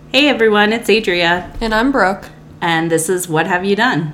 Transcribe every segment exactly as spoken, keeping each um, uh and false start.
Hey everyone, it's Adria. And I'm Brooke. And this is What Have You Done?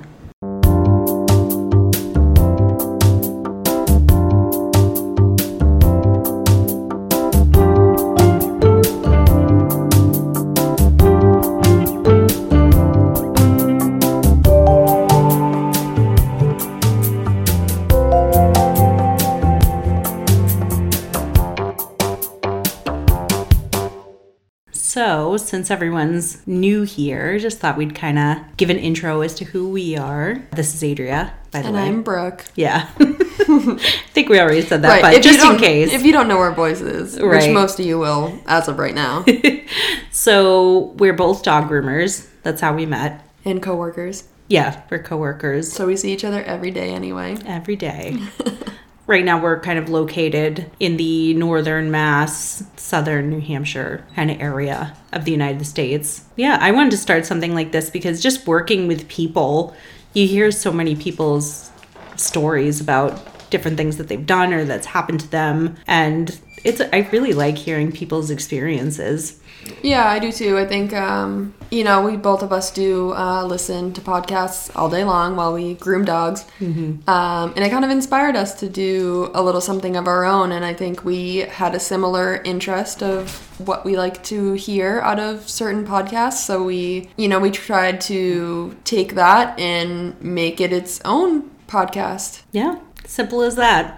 So, since everyone's new here, just thought we'd kind of give an intro as to who we are. This is Adria, by the and way. And I'm Brooke. Yeah. I think we already said that, right. but if just in you case. If you don't know our voices, right. which most of you will as of right now. So, we're both dog groomers. That's how we met. And coworkers. Yeah, we're coworkers. So we see each other every day anyway. Every day. Right now we're kind of located in the northern Mass, southern New Hampshire kind of area of the United States. Yeah, I wanted to start something like this because just working with people, you hear so many people's stories about different things that they've done or that's happened to them. And it's I really like hearing people's experiences. Yeah, I do too. I think, um, you know, we both of us do uh, listen to podcasts all day long while we groom dogs. Mm-hmm. Um, and it kind of inspired us to do a little something of our own. And I think we had a similar interest of what we like to hear out of certain podcasts. So we, you know, we tried to take that and make it its own podcast. Yeah, simple as that.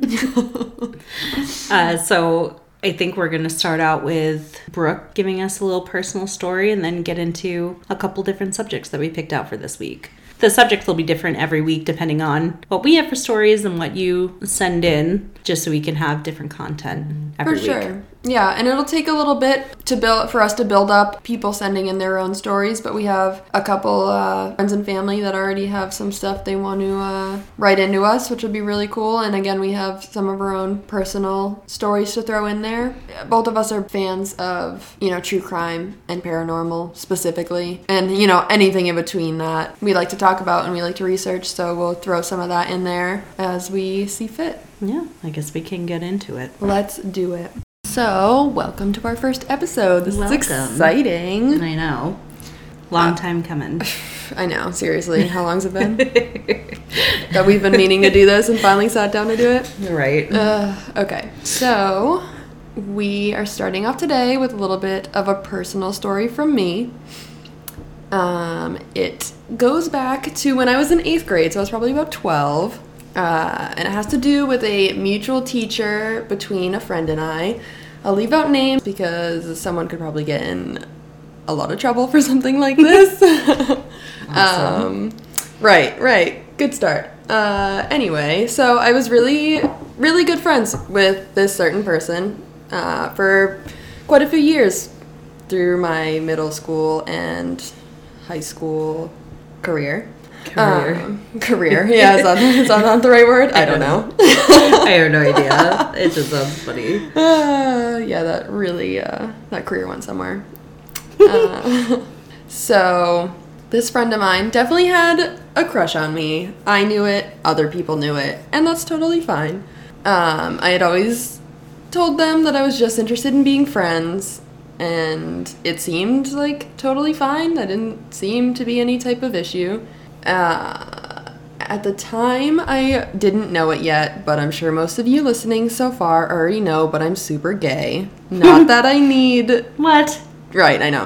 uh, so... I think we're going to start out with Brooke giving us a little personal story and then get into a couple different subjects that we picked out for this week. The subjects will be different every week depending on what we have for stories and what you send in, just so we can have different content every week. For sure. Yeah, and it'll take a little bit to build for us to build up people sending in their own stories, but we have a couple uh, friends and family that already have some stuff they want to uh, write into us, which would be really cool. And again, we have some of our own personal stories to throw in there. Both of us are fans of, you know, true crime and paranormal specifically, and, you know, anything in between that we like to talk about and we like to research, so we'll throw some of that in there as we see fit. Yeah, I guess we can get into it. Let's do it. So, welcome to our first episode. This welcome. is exciting. I know. Long uh, time coming. I know, seriously. How long's it been? That we've been meaning to do this and finally sat down to do it? Right. Uh, okay, so we are starting off today with a little bit of a personal story from me. Um, it goes back to when I was in eighth grade, so I was probably about twelve. Uh, and it has to do with a mutual teacher between a friend and I. I'll leave out names because someone could probably get in a lot of trouble for something like this. Awesome. um, right, right. Good start. Uh, anyway, so I was really, really good friends with this certain person uh, for quite a few years through my middle school and high school career. Career. Um, career. Yeah, is that, is that not the right word? I, I don't know. know. I have no idea. It just sounds funny. Uh, yeah, that really, uh, that career went somewhere. Uh, so, this friend of mine definitely had a crush on me. I knew it, other people knew it, and that's totally fine. Um, I had always told them that I was just interested in being friends, and it seemed like totally fine. That didn't seem to be any type of issue. Uh, at the time, I didn't know it yet, but I'm sure most of you listening so far already know, but I'm super gay. Not that I need... What? Right, I know.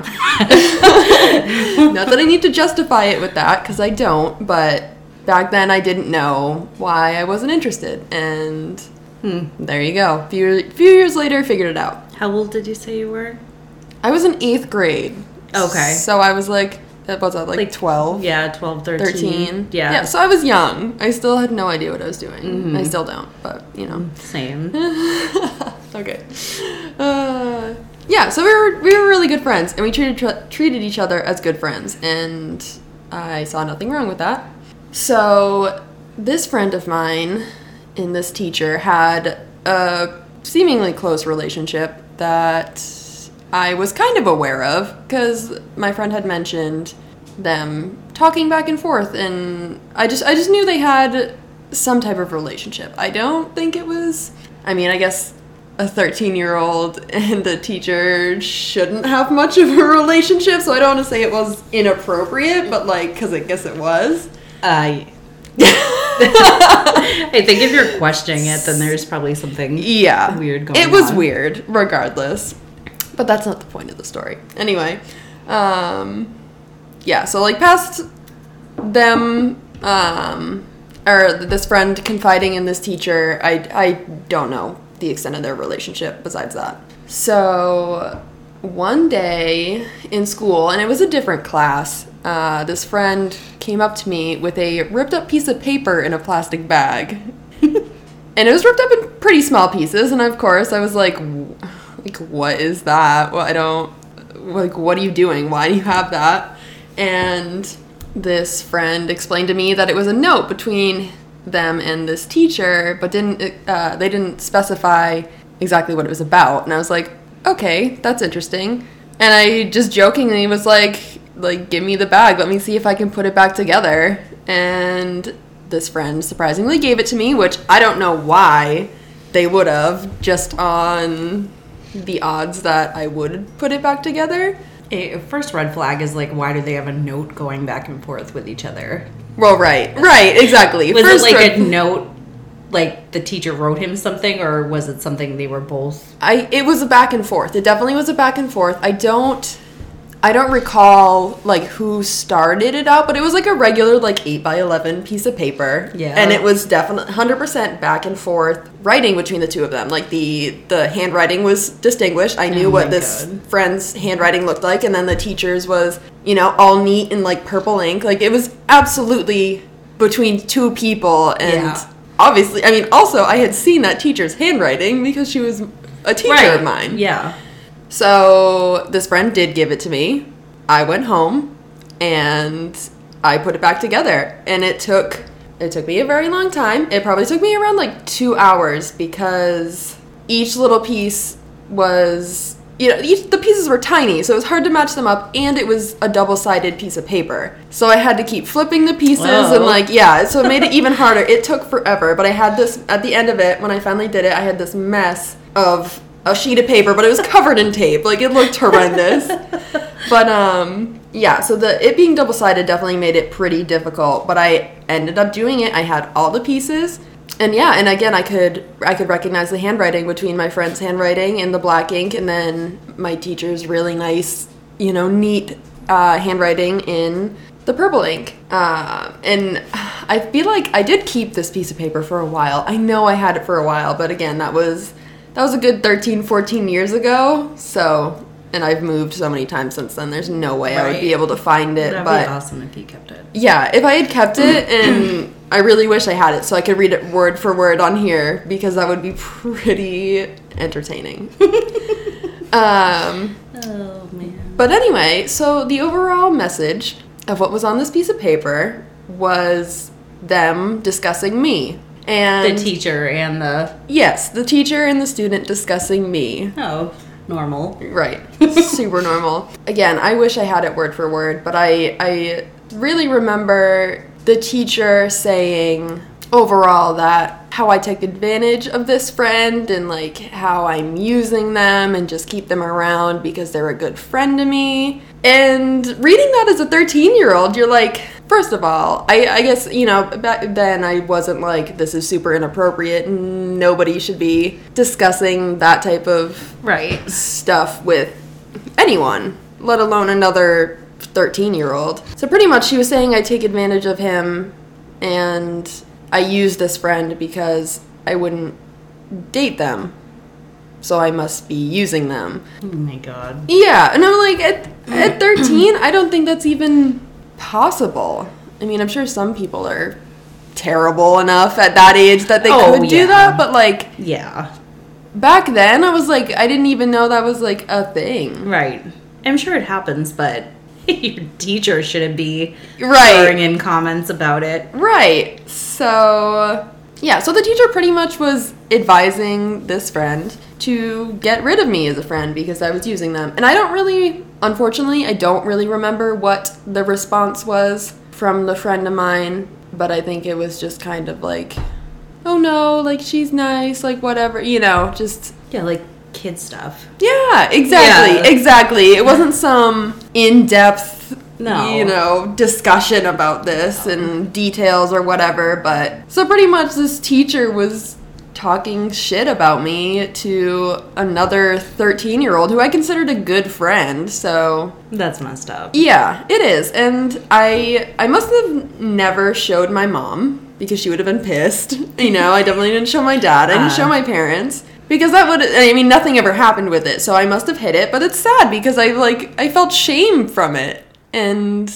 Not that I need to justify it with that, because I don't, but back then I didn't know why I wasn't interested, and hmm, there you go. A few, few years later, figured it out. How old did you say you were? I was in eighth grade. Okay. So I was like... What was that, like, like twelve? Yeah, twelve, thirteen. thirteen. Yeah. Yeah, so I was young. I still had no idea what I was doing. Mm-hmm. I still don't, but, you know. Same. Okay. Uh, yeah, so we were we were really good friends, and we treated tr- treated each other as good friends, and I saw nothing wrong with that. So this friend of mine and this teacher had a seemingly close relationship that I was kind of aware of, because my friend had mentioned them talking back and forth, and I just I just knew they had some type of relationship. I don't think it was, I mean, I guess a thirteen-year-old and a teacher shouldn't have much of a relationship, so I don't want to say it was inappropriate, but, like, because I guess it was. Uh, I think if you're questioning it, then there's probably something yeah. weird going on. It was on. weird, regardless. But that's not the point of the story. Anyway, um, yeah, so, like, past them, um, or this friend confiding in this teacher, I, I don't know the extent of their relationship besides that. So one day in school, and it was a different class, uh, this friend came up to me with a ripped up piece of paper in a plastic bag. And it was ripped up in pretty small pieces, and of course I was like, like, what is that? Well, I don't, like, what are you doing? Why do you have that? And this friend explained to me that it was a note between them and this teacher, but didn't uh, they didn't specify exactly what it was about. And I was like, okay, that's interesting. And I just jokingly was like, like, give me the bag, let me see if I can put it back together. And this friend surprisingly gave it to me, which I don't know why they would have, just on the odds that I would put it back together. A first red flag is, like, why do they have a note going back and forth with each other? Well, right, right, exactly. Was First it like red- a note, like the teacher wrote him something, or was it something they were both? I it was a back and forth. It definitely was a back and forth. I don't, I don't recall like who started it out, but it was like a regular like eight by eleven piece of paper. Yeah, and it was definitely one hundred percent back and forth writing between the two of them. Like the the handwriting was distinguished. I knew oh what this God. friend's handwriting looked like, and then the teacher's was, you know, all neat in like purple ink. Like it was absolutely between two people, and yeah. obviously, I mean, also I had seen that teacher's handwriting because she was a teacher right. of mine. Yeah. So this friend did give it to me. I went home and I put it back together, and it took it took me a very long time. It probably took me around like two hours because each little piece was, you know, each, the pieces were tiny, so it was hard to match them up, and it was a double-sided piece of paper. So I had to keep flipping the pieces Whoa. and like, yeah, so it made it even harder. It took forever, but I had this, at the end of it, when I finally did it, I had this mess of a sheet of paper, but it was covered in tape. Like, it looked horrendous. But, um, yeah, so the it being double-sided definitely made it pretty difficult, but I ended up doing it. I had all the pieces. And yeah, and again, I could I could recognize the handwriting between my friend's handwriting and the black ink, and then my teacher's really nice, you know, neat uh, handwriting in the purple ink. Uh, and I feel like I did keep this piece of paper for a while. I know I had it for a while, but again, that was that was a good thirteen, fourteen years ago. So, and I've moved so many times since then. There's no way right. I would be able to find it. That'd but be awesome if you kept it. Yeah, if I had kept it, and I really wish I had it so I could read it word for word on here, because that would be pretty entertaining. um, oh, man. But anyway, so the overall message of what was on this piece of paper was them discussing me. And the teacher and the... Yes, the teacher and the student discussing me. Oh, normal. Right. Super normal. Again, I wish I had it word for word, but I I really remember the teacher saying overall that how I take advantage of this friend, and like how I'm using them and just keep them around because they're a good friend to me. And reading that as a thirteen-year-old, you're like, first of all, I, I guess, you know, back then I wasn't like, this is super inappropriate, nobody should be discussing that type of right. stuff with anyone, let alone another thirteen-year-old. So pretty much she was saying I take advantage of him, and I use this friend because I wouldn't date them. So I must be using them. Oh my God. Yeah, and I'm like, at, at thirteen, I don't think that's even possible. I mean, I'm sure some people are terrible enough at that age that they oh, could yeah. do that, but like, yeah. Back then, I was like, I didn't even know that was like a thing. Right. I'm sure it happens, but your teacher shouldn't be right. throwing in comments about it. Right. So, yeah, so the teacher pretty much was advising this friend to get rid of me as a friend because I was using them. And I don't really, unfortunately, I don't really remember what the response was from the friend of mine, but I think it was just kind of like, oh no, like, she's nice, like, whatever, you know, just... Yeah, like kid stuff. Yeah, exactly, Yeah. exactly. It wasn't some in-depth, No. you know, discussion about this and details or whatever, but so pretty much this teacher was talking shit about me to another thirteen-year-old who I considered a good friend, so... That's messed up. Yeah, it is, and I I must have never showed my mom, because she would have been pissed. You know, I definitely didn't show my dad, I didn't Uh. show my parents. Because that would, I mean, nothing ever happened with it, so I must have hid it, but it's sad because I, like, I felt shame from it, and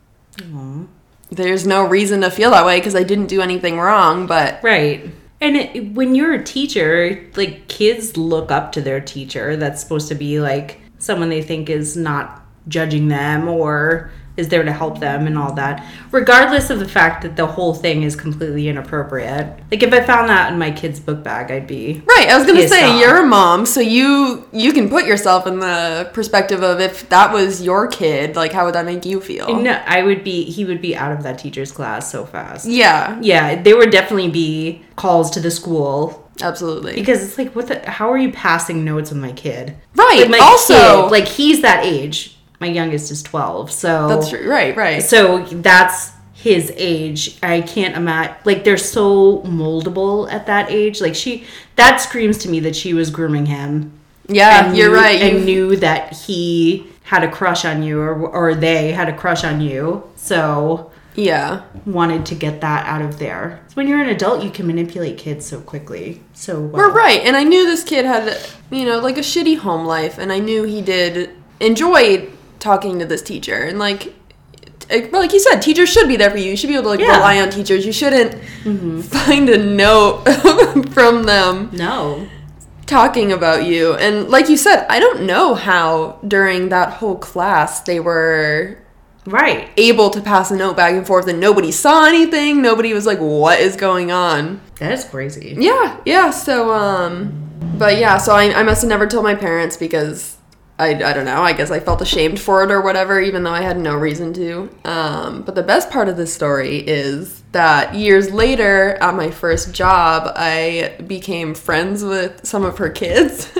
Aw. there's no reason to feel that way because I didn't do anything wrong, but... Right. And it, when you're a teacher, like, kids look up to their teacher. That's supposed to be, like, someone they think is not judging them or is there to help them and all that. Regardless of the fact that the whole thing is completely inappropriate. Like, if I found that in my kid's book bag, I'd be... Right, I was gonna pissed say, off. you're a mom, so you you can put yourself in the perspective of if that was your kid, like, how would that make you feel? No, I would be... He would be out of that teacher's class so fast. Yeah, Yeah, there would definitely be calls to the school. absolutely. Because it's like, what the... How are you passing notes with my kid? Right, Like, my also... kid, like, he's that age. My youngest is twelve, so... That's true, right, right. So that's his age. I can't imagine... Like, they're so moldable at that age. Like, she... That screams to me that she was grooming him. Yeah, and you're knew- right. And You- knew that he had a crush on you, or, or they had a crush on you. So... Yeah. wanted to get that out of there. So when you're an adult, you can manipulate kids so quickly. So well. We're right, and I knew this kid had, you know, like a shitty home life, and I knew he did enjoy talking to this teacher, and like, it- like you said, teachers should be there for you. You should be able to like Yeah. rely on teachers. You shouldn't Mm-hmm. find a note from them No. talking about you. And like you said, I don't know how during that whole class they were Right. able to pass a note back and forth, and nobody saw anything. Nobody was like, "What is going on?" That is crazy. Yeah, yeah. So, um, but yeah, so I, I must have never told my parents because I, I don't know. I guess I felt ashamed for it or whatever, even though I had no reason to. Um, but the best part of this story is that years later, at my first job, I became friends with some of her kids.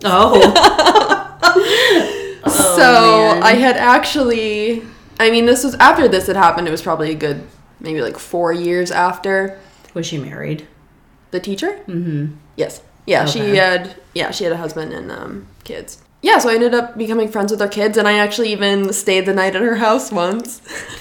Oh. Oh, so man. I had actually, I mean, this was after this had happened. It was probably a good, maybe like four years after. Was she married? The teacher? Mm-hmm. Yes. Yeah, she Okay. had yeah, she had a husband and um, kids. Yeah, so I ended up becoming friends with her kids, and I actually even stayed the night at her house once.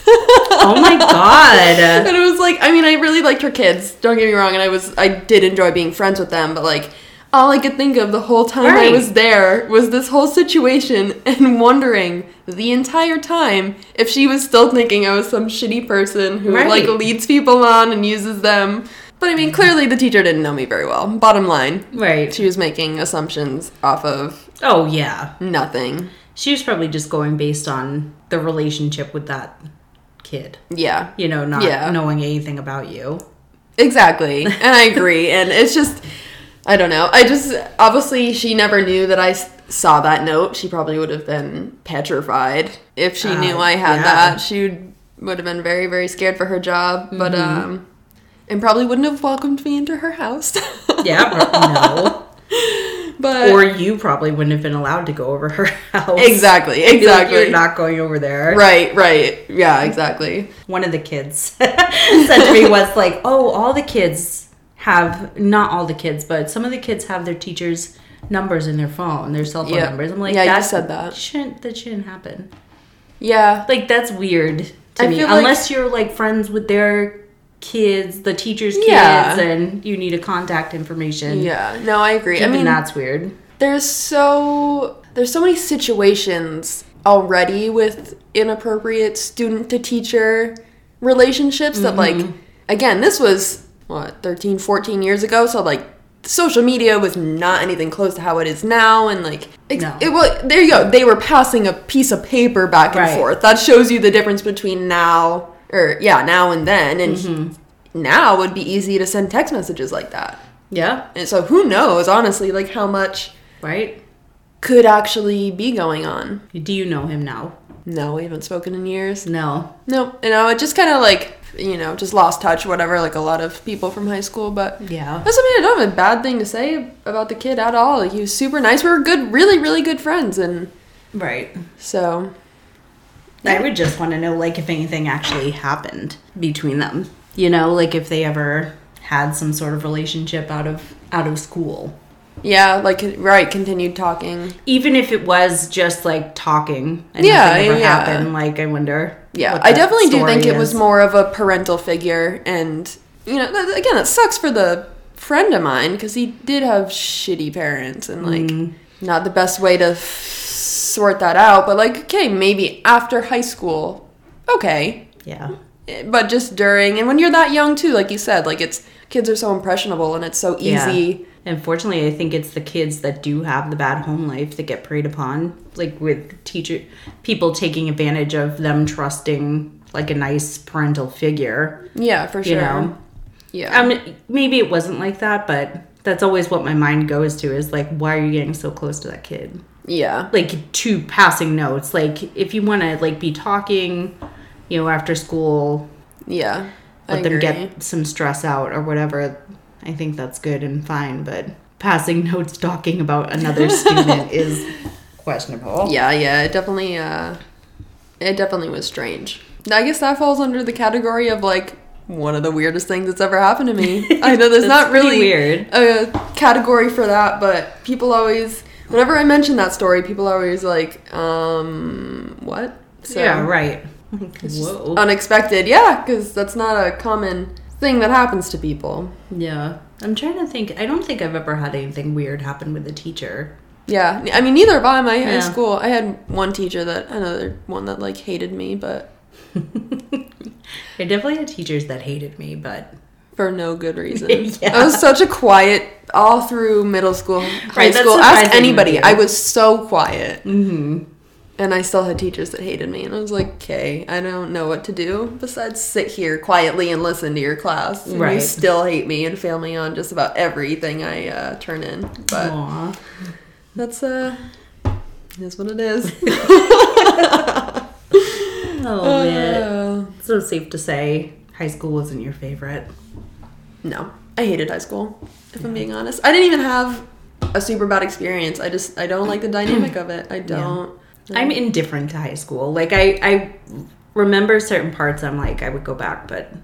Oh my god. And it was like, I mean, I really liked her kids, don't get me wrong, and I was I did enjoy being friends with them, but like all I could think of the whole time I Right. was there was this whole situation and wondering the entire time if she was still thinking I was some shitty person who Right. like leads people on and uses them. But I mean, clearly the teacher didn't know me very well. Bottom line, Right. she was making assumptions off of Oh, yeah. nothing. She was probably just going based on the relationship with that kid. Yeah, You know, not Yeah. knowing anything about you. exactly. And I agree. And it's just, I don't know. I just, obviously, she never knew that I s- saw that note. She probably would have been petrified. If she Uh, knew I had yeah. that, she would, would have been very, very scared for her job. But, um, and probably wouldn't have welcomed me into her house. Yeah, but no. But, Or you probably wouldn't have been allowed to go over her house. exactly, I feel like exactly. You're not going over there. Right, right. Yeah, exactly. One of the kids said to me once, like, oh, all the kids have, not all the kids, but some of the kids have their teachers' numbers in their phone, their cell phone Yeah. numbers. I'm like, Yeah, you that said that. Shouldn't, that shouldn't happen. Yeah. Like, that's weird to I me. feel like- Unless you're, like, friends with their kids, the teacher's kids, Yeah. and you need a contact information. Yeah. No, I agree. Even I mean, that's weird. there's so there's so many situations already with inappropriate student to teacher relationships that like again, this was what thirteen, fourteen years ago, so like social media was not anything close to how it is now, and like ex- No. it well there you go, they were passing a piece of paper back and Right. forth. That shows you the difference between now or yeah, now and then, and now would be easy to send text messages like that. Yeah, And so who knows, honestly, like how much right? could actually be going on. Do you know him now? No, we haven't spoken in years. No. No, you know, it just kind of like you know, just lost touch, whatever, like a lot of people from high school. But Yeah. that's, I mean, I don't have a bad thing to say about the kid at all. Like, he was super nice. We were good, really, really good friends. And Right. so... I would just want to know, like, if anything actually happened between them. You know, like, if they ever had some sort of relationship out of out of school. Yeah, like, right, continued talking. Even if it was just, like, talking and Yeah, nothing ever yeah. happened, like, I wonder. Yeah, what I that definitely do story think it was is. more of a parental figure. And, you know, th- again, it sucks for the friend of mine because he did have shitty parents and, like, Mm. not the best way to f- sort that out. But, like, okay, maybe after high school, okay. Yeah. But just during, and when you're that young too, like you said, like, it's, kids are so impressionable and it's so easy. Yeah. Unfortunately, I think it's the kids that do have the bad home life that get preyed upon, like with teacher people taking advantage of them trusting like a nice parental figure. Yeah, for sure. You know, Yeah. I mean, maybe it wasn't like that, but that's always what my mind goes to is like, why are you getting so close to that kid? Yeah. Like to passing notes. Like if you want to like be talking, you know, after school, Yeah. I let them agree. get some stress out or whatever. I think that's good and fine, but passing notes talking about another student is questionable. Yeah, yeah, it definitely, uh, it definitely was strange. I guess that falls under the category of, like, one of the weirdest things that's ever happened to me. I know there's That's not pretty really weird. a category for that, but people always, whenever I mention that story, people are always like, um, what? So, Yeah, right. It's just Whoa. unexpected, yeah, because that's not a common thing that happens to people. Yeah. I'm trying to think. I don't think I've ever had anything weird happen with a teacher. Yeah, I mean, neither have I. My high Yeah. school, I had one teacher that, another one that, like, hated me, but I definitely had teachers that hated me, but for no good reason. Yeah. I was such a quiet, all through middle school, high Right, that's school. Ask surprising anybody. with you. I was so quiet. mm-hmm. And I still had teachers that hated me. And I was like, okay, I don't know what to do besides sit here quietly and listen to your class. And you Right. still hate me and fail me on just about everything I uh, turn in. But Aw. that's, uh, that's what it is. Oh, man. Uh, So safe to say high school wasn't your favorite. No, I hated high school, if I'm being honest. I didn't even have a super bad experience. I just, I don't like the dynamic of it. I don't. I'm indifferent to high school. Like, I, I remember certain parts, I'm like, I would go back, but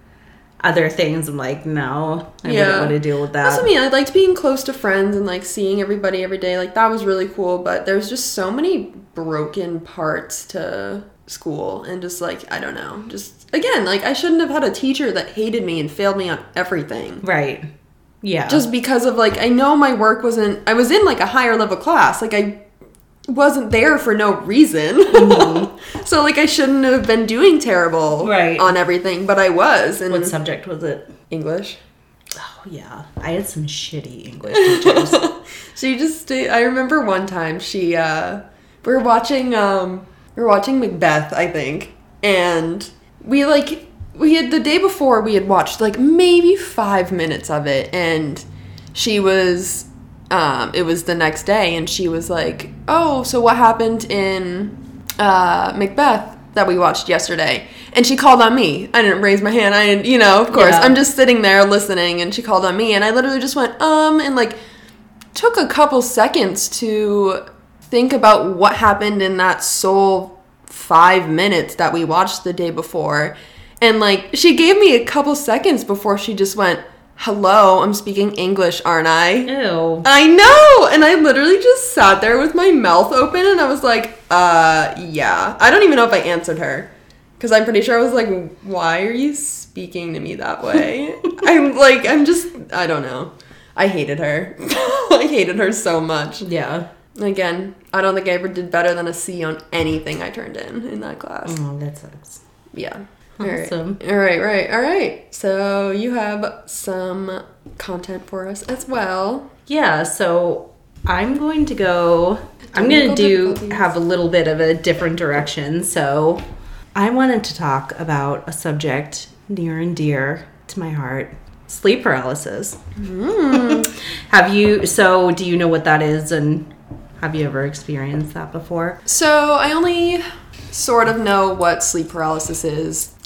other things, I'm like, no, I Yeah. wouldn't want to deal with that. That's what I mean. I liked being close to friends and, like, seeing everybody every day. Like, that was really cool, but there's just so many broken parts to school and just, like, I don't know. Just, again, like, I shouldn't have had a teacher that hated me and failed me on everything. Right. Yeah. Just because of, like, I know my work wasn't, I was in, like, a higher level class. Like, I wasn't there for no reason. Mm-hmm. So, like, I shouldn't have been doing terrible Right. on everything, but I was. And What subject was it? English. Oh, yeah. I had some shitty English teachers. She just, I remember one time she, uh, we were watching, um, we were watching Macbeth, I think, and we, like, we had, the day before, we had watched, like, maybe five minutes of it, and she was, um, it was the next day, and she was like, oh, so what happened in, uh, Macbeth that we watched yesterday? And she called on me. I didn't raise my hand, I didn't, you know, of course, Yeah. I'm just sitting there listening, and she called on me, and I literally just went, um, and, like, took a couple seconds to think about what happened in that sole five minutes that we watched the day before. And, like, she gave me a couple seconds before she just went, hello, I'm speaking English, aren't I? Ew. I know! And I literally just sat there with my mouth open and I was like, uh, yeah. I don't even know if I answered her. Because I'm pretty sure I was like, why are you speaking to me that way? I'm like, I'm just, I don't know. I hated her. I hated her so much. Yeah. Again, I don't think I ever did better than a C on anything I turned in in that class. Oh, that sucks. Yeah. Awesome. All right, all right, all right. So you have some content for us as well. Yeah, so I'm going to go, I'm Technical going to do, difficulties. have a little bit of a different direction. So I wanted to talk about a subject near and dear to my heart, sleep paralysis. Mm. Have you, so do you know what that is and have you ever experienced that before? So I only sort of know what sleep paralysis is.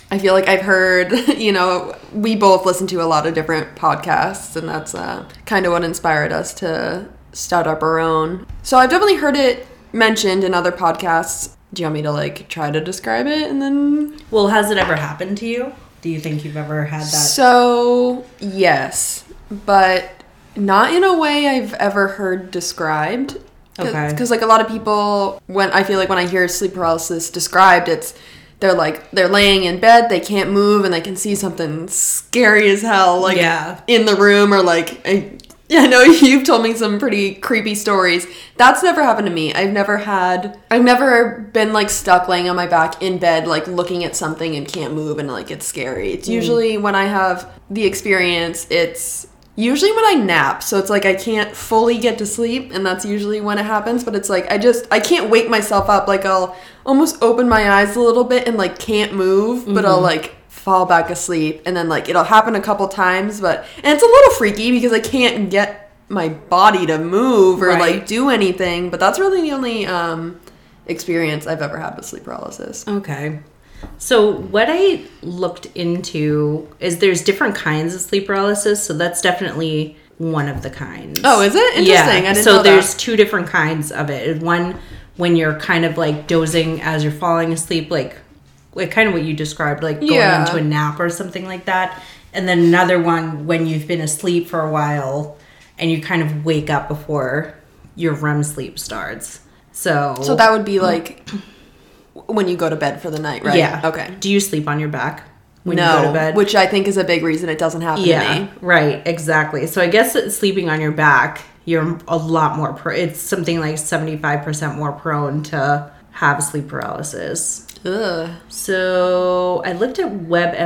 I feel like I've heard, you know, we both listen to a lot of different podcasts, and that's uh, kind of what inspired us to start up our own. So I've definitely heard it mentioned in other podcasts. Do you want me to, like, try to describe it and then... Well, has it ever happened to you? Do you think you've ever had that? So, yes, but not in a way I've ever heard described. Cause, Okay. Because, like, a lot of people, when I feel like when I hear sleep paralysis described, it's... They're like, they're laying in bed, they can't move, and they can see something scary as hell, like, yeah. in the room, or like, I, I know you've told me some pretty creepy stories. That's never happened to me. I've never had, I've never been, like, stuck laying on my back in bed, like, looking at something and can't move, and, like, it's scary. It's mm. usually when I have the experience, it's usually when I nap, so it's like I can't fully get to sleep, and that's usually when it happens, but it's like I just, I can't wake myself up, like I'll almost open my eyes a little bit and like can't move, but mm-hmm. I'll like fall back asleep, and then like it'll happen a couple times, but, and it's a little freaky because I can't get my body to move or right. like do anything, but that's really the only um, experience I've ever had with sleep paralysis. Okay. So what I looked into is there's different kinds of sleep paralysis. So that's definitely one of the kinds. Oh, is it? Interesting. Yeah. I didn't so know there's that. two different kinds of it. One, when you're kind of like dozing as you're falling asleep, like, like kind of what you described, like going yeah. into a nap or something like that. And then another one when you've been asleep for a while and you kind of wake up before your R E M sleep starts. So, so that would be like... when you go to bed for the night, right? Yeah. Okay. Do you sleep on your back when no, you go to bed? Which I think is a big reason it doesn't happen yeah, to me. Right, exactly. So I guess that sleeping on your back, you're a lot more, pro- it's something like seventy-five percent more prone to have sleep paralysis. Ugh. So I looked at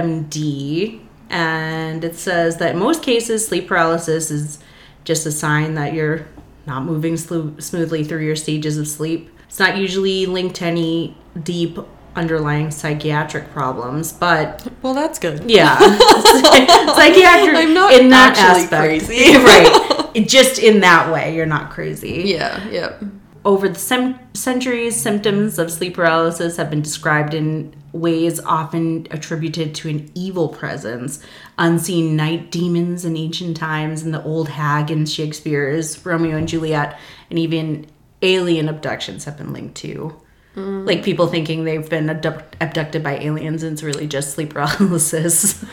WebMD, and it says that in most cases, sleep paralysis is just a sign that you're not moving slo- smoothly through your stages of sleep. It's not usually linked to any deep underlying psychiatric problems, but... Well, that's good. Yeah. Psychiatric I'm not in that actually aspect. crazy. Right. Just in that way, you're not crazy. Yeah, yep. Over the sem- centuries, symptoms of sleep paralysis have been described in ways often attributed to an evil presence, unseen night demons in ancient times, and the old hag in Shakespeare's Romeo and Juliet, and even alien abductions have been linked to. Mm. Like people thinking they've been abdu- abducted by aliens, and it's really just sleep paralysis.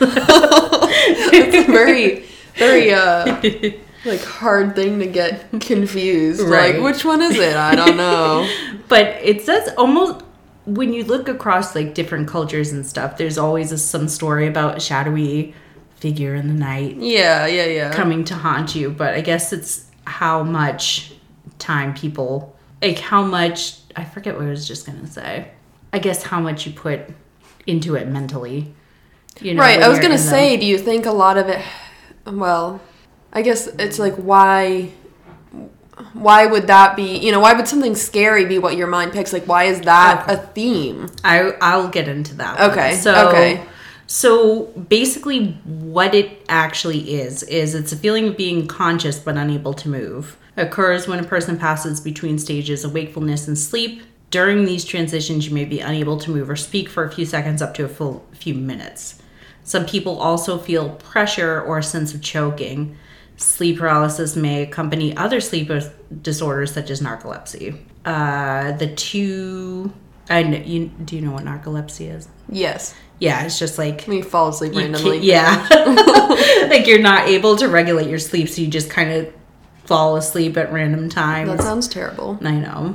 It's a very, very, uh, like, hard thing to get confused. Right. Like, which one is it? I don't know. But it says almost, when you look across, like, different cultures and stuff, there's always a, some story about a shadowy figure in the night. Yeah, yeah, yeah. Coming to haunt you. But I guess it's how much time people, like, how much, I forget what I was just going to say. I guess how much you put into it mentally. You know, right, I was going to the... say, do you think a lot of it, well, I guess it's like, why, why would that be, you know, why would something scary be what your mind picks? Like, why is that okay. a theme? I, I'll get into that. Okay, one. So, okay. So basically what it actually is, is it's a feeling of being conscious but unable to move. It occurs when a person passes between stages of wakefulness and sleep. During these transitions, you may be unable to move or speak for a few seconds up to a full few minutes. Some people also feel pressure or a sense of choking. Sleep paralysis may accompany other sleep disorders such as narcolepsy. Uh, the two... I know, you, do you know what narcolepsy is? Yes. Yeah, it's just like... When you fall asleep randomly. Yeah. Like you're not able to regulate your sleep, so you just kind of fall asleep at random times. That sounds terrible. I know.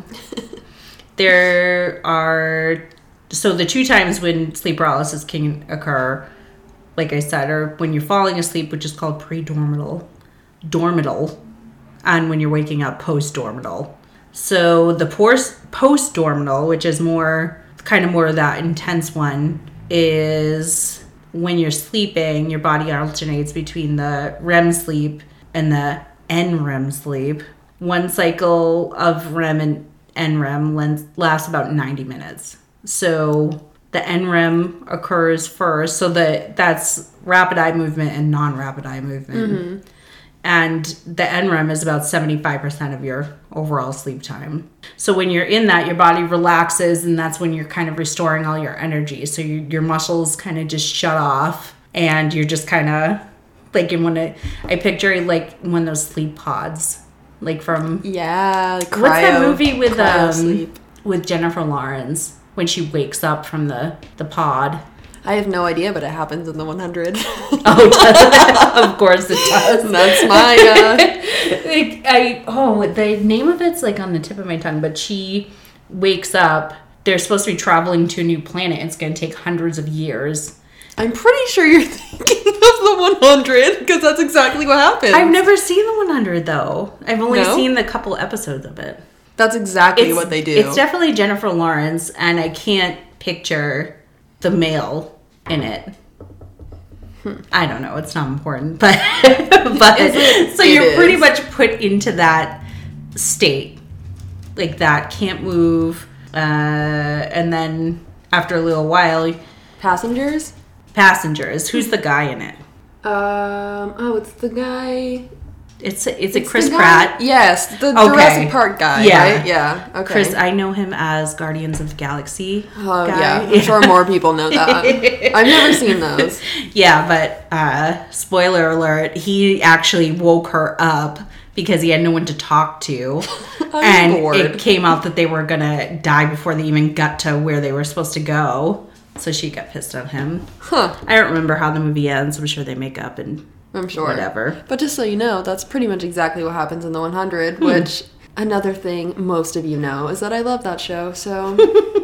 There are... So the two times when sleep paralysis can occur, like I said, are when you're falling asleep, which is called predormital, dormital, and when you're waking up, postdormital. So the postdormital, which is more, kind of more of that intense one, is when you're sleeping, your body alternates between the R E M sleep and the N R E M sleep. One cycle of R E M and N R E M lasts about ninety minutes. So the N R E M occurs first. So the, that's rapid eye movement and non-rapid eye movement. Mm-hmm. And the N R E M is about seventy-five percent of your overall sleep time. So when you're in that, your body relaxes, and that's when you're kind of restoring all your energy. So you, your muscles kind of just shut off, and you're just kind of like in one of, I picture like one of those sleep pods, like from yeah, like cryo, what's that movie with cryo um sleep. with Jennifer Lawrence when she wakes up from the the pod. I have no idea, but it happens in the one hundred. Oh, does it? Of course it does. That's my, uh... like, I, oh, the name of it's, like, on the tip of my tongue, but she wakes up. They're supposed to be traveling to a new planet. It's going to take hundreds of years. I'm pretty sure you're thinking of the one hundred, because that's exactly what happens. I've never seen the one hundred, though. I've only No? seen the couple episodes of it. That's exactly It's, what they do. It's definitely Jennifer Lawrence, and I can't picture the male in it. Hmm. I don't know. It's not important, but but it, so it you're is. pretty much put into that state, like that, can't move, uh, and then after a little while, Passengers? Passengers. Who's the guy in it? Um. Oh, it's the guy. It's a, it's a It's Chris the guy- Pratt. Yes, the Okay. Jurassic Park guy. Yeah. Right? Yeah. Okay. Chris, I know him as Guardians of the Galaxy. Oh guy. yeah, I'm sure more people know that. I've never seen those. Yeah, but uh, spoiler alert, he actually woke her up because he had no one to talk to. I'm and bored. it came out that they were going to die before they even got to where they were supposed to go. So she got pissed at him. Huh. I don't remember how the movie ends. I'm sure they make up and I'm sure. whatever. But just so you know, that's pretty much exactly what happens in the one hundred, Hmm. which another thing most of you know is that I love that show, so...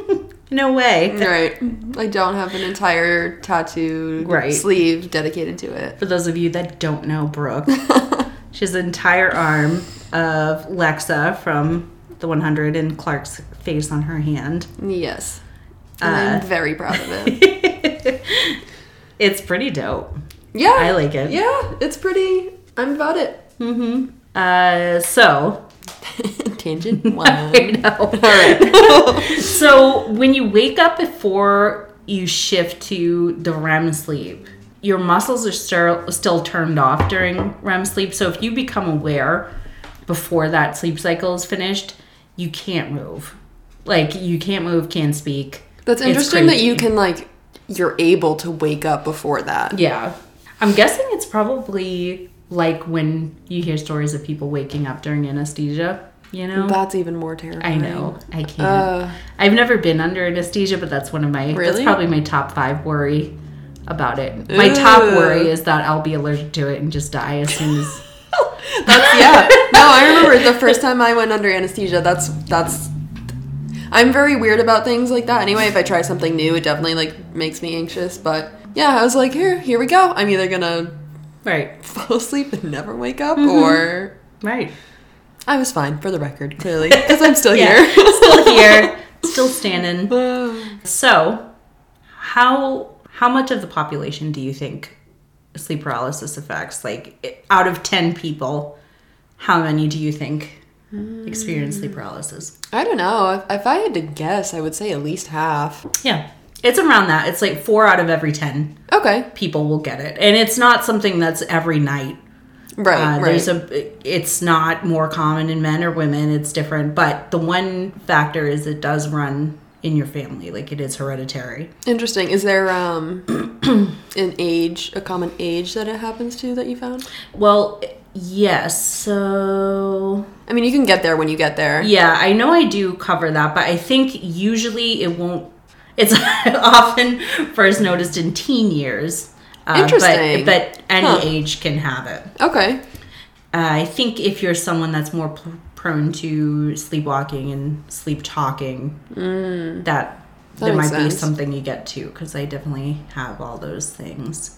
No way. Right. I don't have an entire tattooed Right. sleeve dedicated to it. For those of you that don't know Brooke, she has an entire arm of Lexa from the one hundred and Clark's face on her hand. Yes. And Uh, I'm very proud of it. It's pretty dope. Yeah. I like it. Yeah, it's pretty... I'm about it. Mm-hmm. Uh, so... Tangent one. I know. All right. So when you wake up before you shift to the R E M sleep, your muscles are still still turned off during R E M sleep. So if you become aware before that sleep cycle is finished, you can't move. Like you can't move, can't speak. That's It's interesting that crazy. you can, like, you're able to wake up before that. Yeah. I'm guessing it's probably like when you hear stories of people waking up during anesthesia, you know? That's even more terrifying. I know. I can't. Uh, I've never been under anesthesia, but that's one of my, that's Really? probably my top five worry about it. My top Ooh. worry is that I'll be allergic to it and just die as soon as... That's, yeah. No, I remember the first time I went under anesthesia, that's, that's, I'm very weird about things like that. Anyway, if I try something new, it definitely, like, makes me anxious. But, yeah, I was like, here, here we go. I'm either gonna Right. fall asleep and never wake up, Mm-hmm. or... Right. I was fine, for the record, clearly, because I'm still Yeah. here. Still here. Still standing. Uh, So, how how much of the population do you think sleep paralysis affects? Like, out of ten people, how many do you think experience sleep paralysis? I don't know. If, if I had to guess, I would say at least half. Yeah. It's around that. It's like four out of every ten Okay. people will get it. And it's not something that's every night. Right, Uh, right. There's a, it's not more common in men or women. It's different. But the one factor is it does run in your family. Like it is hereditary. Interesting. Is there um an age, a common age that it happens to that you found? Well, yes. So, I mean, you can get there when you get there. yeah, I know I do cover that, but I think usually it won't. It's often first noticed in teen years. Uh, Interesting. But, but any Huh. age can have it. Okay. Uh, I think if you're someone that's more p- prone to sleepwalking and sleep talking, that, That there might makes be sense. something you get to, because I definitely have all those things.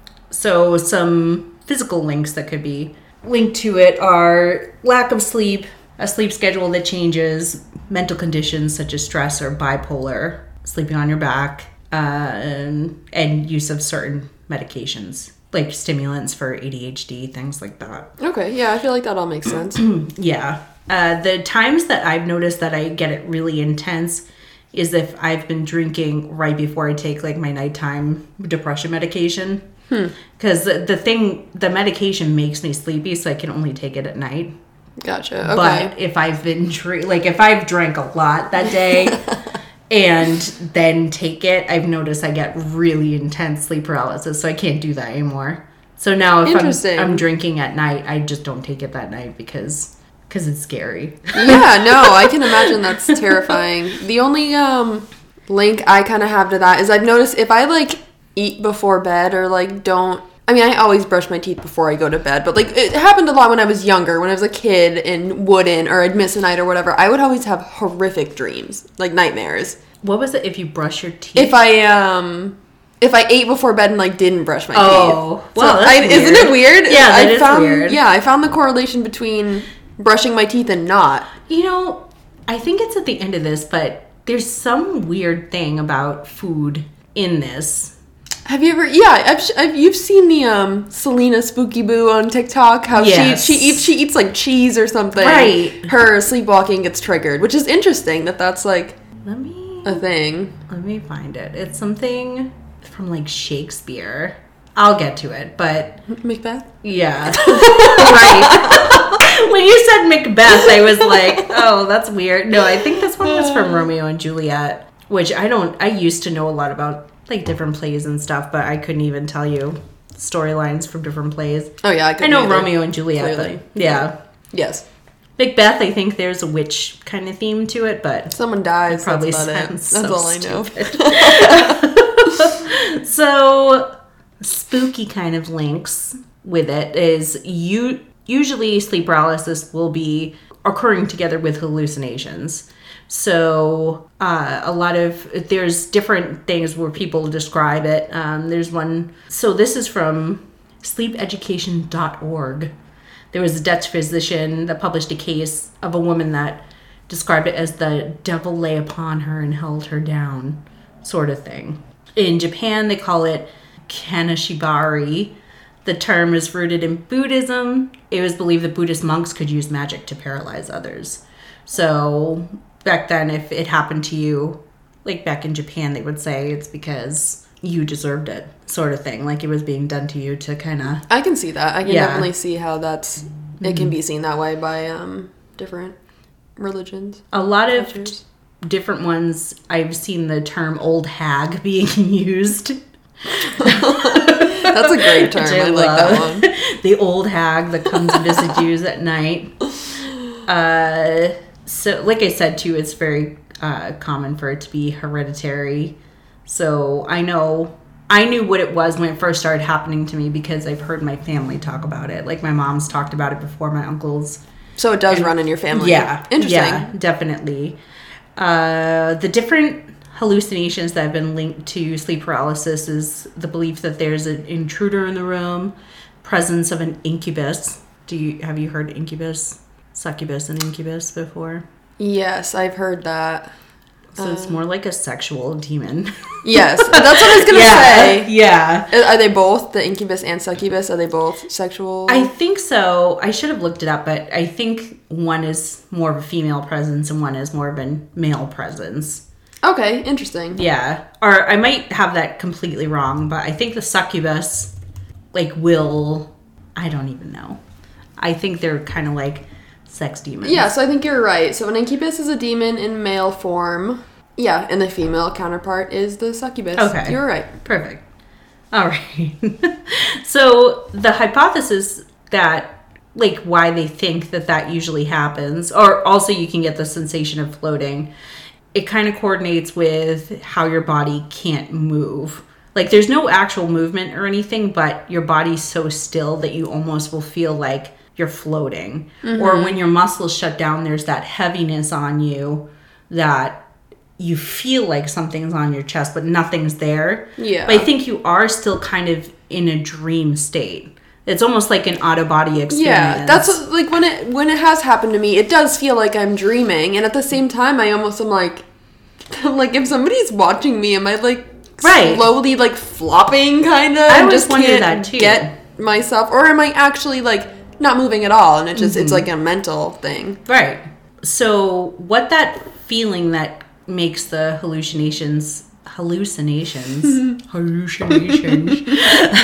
So some physical links that could be linked to it are lack of sleep, a sleep schedule that changes, mental conditions such as stress or bipolar, sleeping on your back, uh, and, and use of certain medications like stimulants for A D H D, things like that. Okay. Yeah, I feel like that all makes sense. Yeah. Uh, the times that I've noticed that I get it really intense is if I've been drinking right before I take like my nighttime depression medication. Because the, the thing, the medication makes me sleepy, so I can only take it at night. Gotcha. Okay. But if I've been, dr- like, if I've drank a lot that day and then take it, I've noticed I get really intense sleep paralysis, so I can't do that anymore. So now if I'm, I'm drinking at night, I just don't take it that night because because it's scary. Yeah, no, I can imagine that's terrifying. The only um, link I kind of have to that is I've noticed if I, like, eat before bed or, like, don't... I mean, I always brush my teeth before I go to bed, but, like, it happened a lot when I was younger, when I was a kid and wouldn't, or I'd miss a night or whatever. I would always have horrific dreams, like nightmares. What was it if you brush your teeth? If I, um... If I ate before bed and, like, didn't brush my oh, teeth. Well, so that's I, weird. Isn't it weird? Yeah, that I is found, weird. Yeah, I found the correlation between brushing my teeth and not. You know, I think it's at the end of this, but there's some weird thing about food in this. Have you ever... Yeah, I've, I've, you've seen the um, Selena Spooky Boo on TikTok? How yes. she, she, eats, she eats, like, cheese or something. Right. Her sleepwalking gets triggered, which is interesting that that's, like, Let me... a thing. Let me find it. It's something from, like, Shakespeare. I'll get to it, but... Macbeth? Yeah. Right. When you said Macbeth, I was like, oh, that's weird. No, I think this one was from Romeo and Juliet, which I don't... I used to know a lot about, like, different plays and stuff, but I couldn't even tell you storylines from different plays. Oh, yeah, I could I know either. Romeo and Juliet, Clearly. but yeah. Yes. Macbeth, I think there's a witch kind of theme to it, but... Someone dies, probably that's about it. That's so all I know. So, spooky kind of links with it is you usually sleep paralysis will be occurring together with hallucinations. So, uh, a lot of, there's different things where people describe it. Um, there's one, so this is from sleep education dot org. There was a Dutch physician that published a case of a woman that described it as the devil lay upon her and held her down, sort of thing. In Japan, they call it kanashibari. The term is rooted in Buddhism. It was believed that Buddhist monks could use magic to paralyze others. So back then, if it happened to you, like back in Japan, they would say it's because you deserved it, sort of thing. Like it was being done to you to kind of... I can see that. I can Yeah. definitely see how that's... Mm-hmm. It can be seen that way by um, different religions. A lot of cultures. different ones, I've seen the term old hag being used. That's a great term. I, I like that one. The old hag that comes to visit you at night. Uh, so, like I said, too, it's very uh, common for it to be hereditary. So I know, I knew what it was when it first started happening to me because I've heard my family talk about it. Like my mom's talked about it before, my uncles. So it does and, run in your family. Yeah. Interesting. Yeah, definitely. Uh, the different hallucinations that have been linked to sleep paralysis is the belief that there's an intruder in the room, presence of an incubus. Do you have you heard incubus, succubus, and incubus before? Yes, I've heard that. So it's more like a sexual demon. Yes, that's what I was gonna yeah, say. Yeah. Are they both, the incubus and succubus, are they both sexual? I think so. I should have looked it up, but I think one is more of a female presence and one is more of a male presence. Okay, interesting. Yeah. Or I might have that completely wrong, but I think the succubus, like, will... I don't even know. I think they're kind of like sex demons. Yeah, so I think you're right. So an incubus is a demon in male form. Yeah, and the female counterpart is the succubus. Okay. You're right. Perfect. All right. So the hypothesis that, like, why they think that that usually happens, or also you can get the sensation of floating, it kind of coordinates with how your body can't move. Like, there's no actual movement or anything, but your body's so still that you almost will feel like you're floating. Mm-hmm. Or when your muscles shut down, there's that heaviness on you that you feel like something's on your chest, but nothing's there. Yeah. But I think you are still kind of in a dream state. It's almost like an out-of-body experience. Yeah, that's what, like when it when it has happened to me, it does feel like I'm dreaming, and at the same time, I almost am like, like if somebody's watching me, am I like right. slowly like flopping kind of? I and always just wonder can't that too. Get myself, or am I actually like not moving at all, and it just mm-hmm. it's like a mental thing, right? So what that feeling that makes the hallucinations hallucinations hallucinations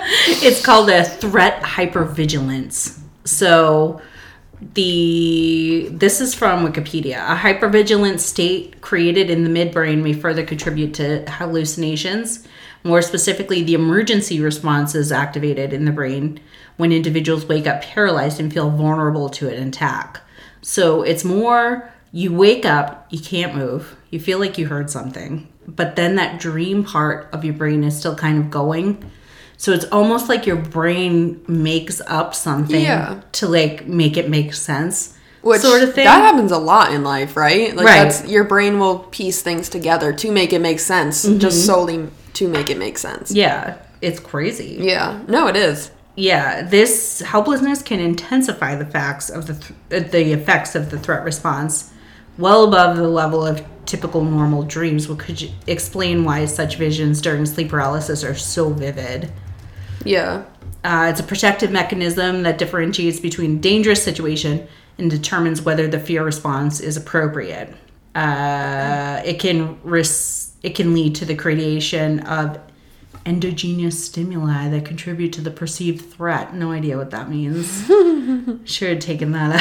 It's called a threat hypervigilance. So the this is from Wikipedia. A hypervigilant state created in the midbrain may further contribute to hallucinations. More specifically, the emergency response is activated in the brain when individuals wake up paralyzed and feel vulnerable to an attack. So it's more, you wake up, you can't move, you feel like you heard something, but then that dream part of your brain is still kind of going. So it's almost like your brain makes up something yeah. to like make it make sense. Which, sort of thing. That happens a lot in life, right? Like right. That's, your brain will piece things together to make it make sense, mm-hmm. just solely to make it make sense. Yeah, it's crazy. Yeah, no, it is. Yeah, this helplessness can intensify the facts of the th- the effects of the threat response well above the level of typical normal dreams, which could explain why such visions during sleep paralysis are so vivid. Yeah. Uh, it's a protective mechanism that differentiates between a dangerous situation and determines whether the fear response is appropriate. Uh, it can ris- it can lead to the creation of endogenous stimuli that contribute to the perceived threat. No idea what that means. Should have taken that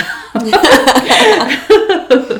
out.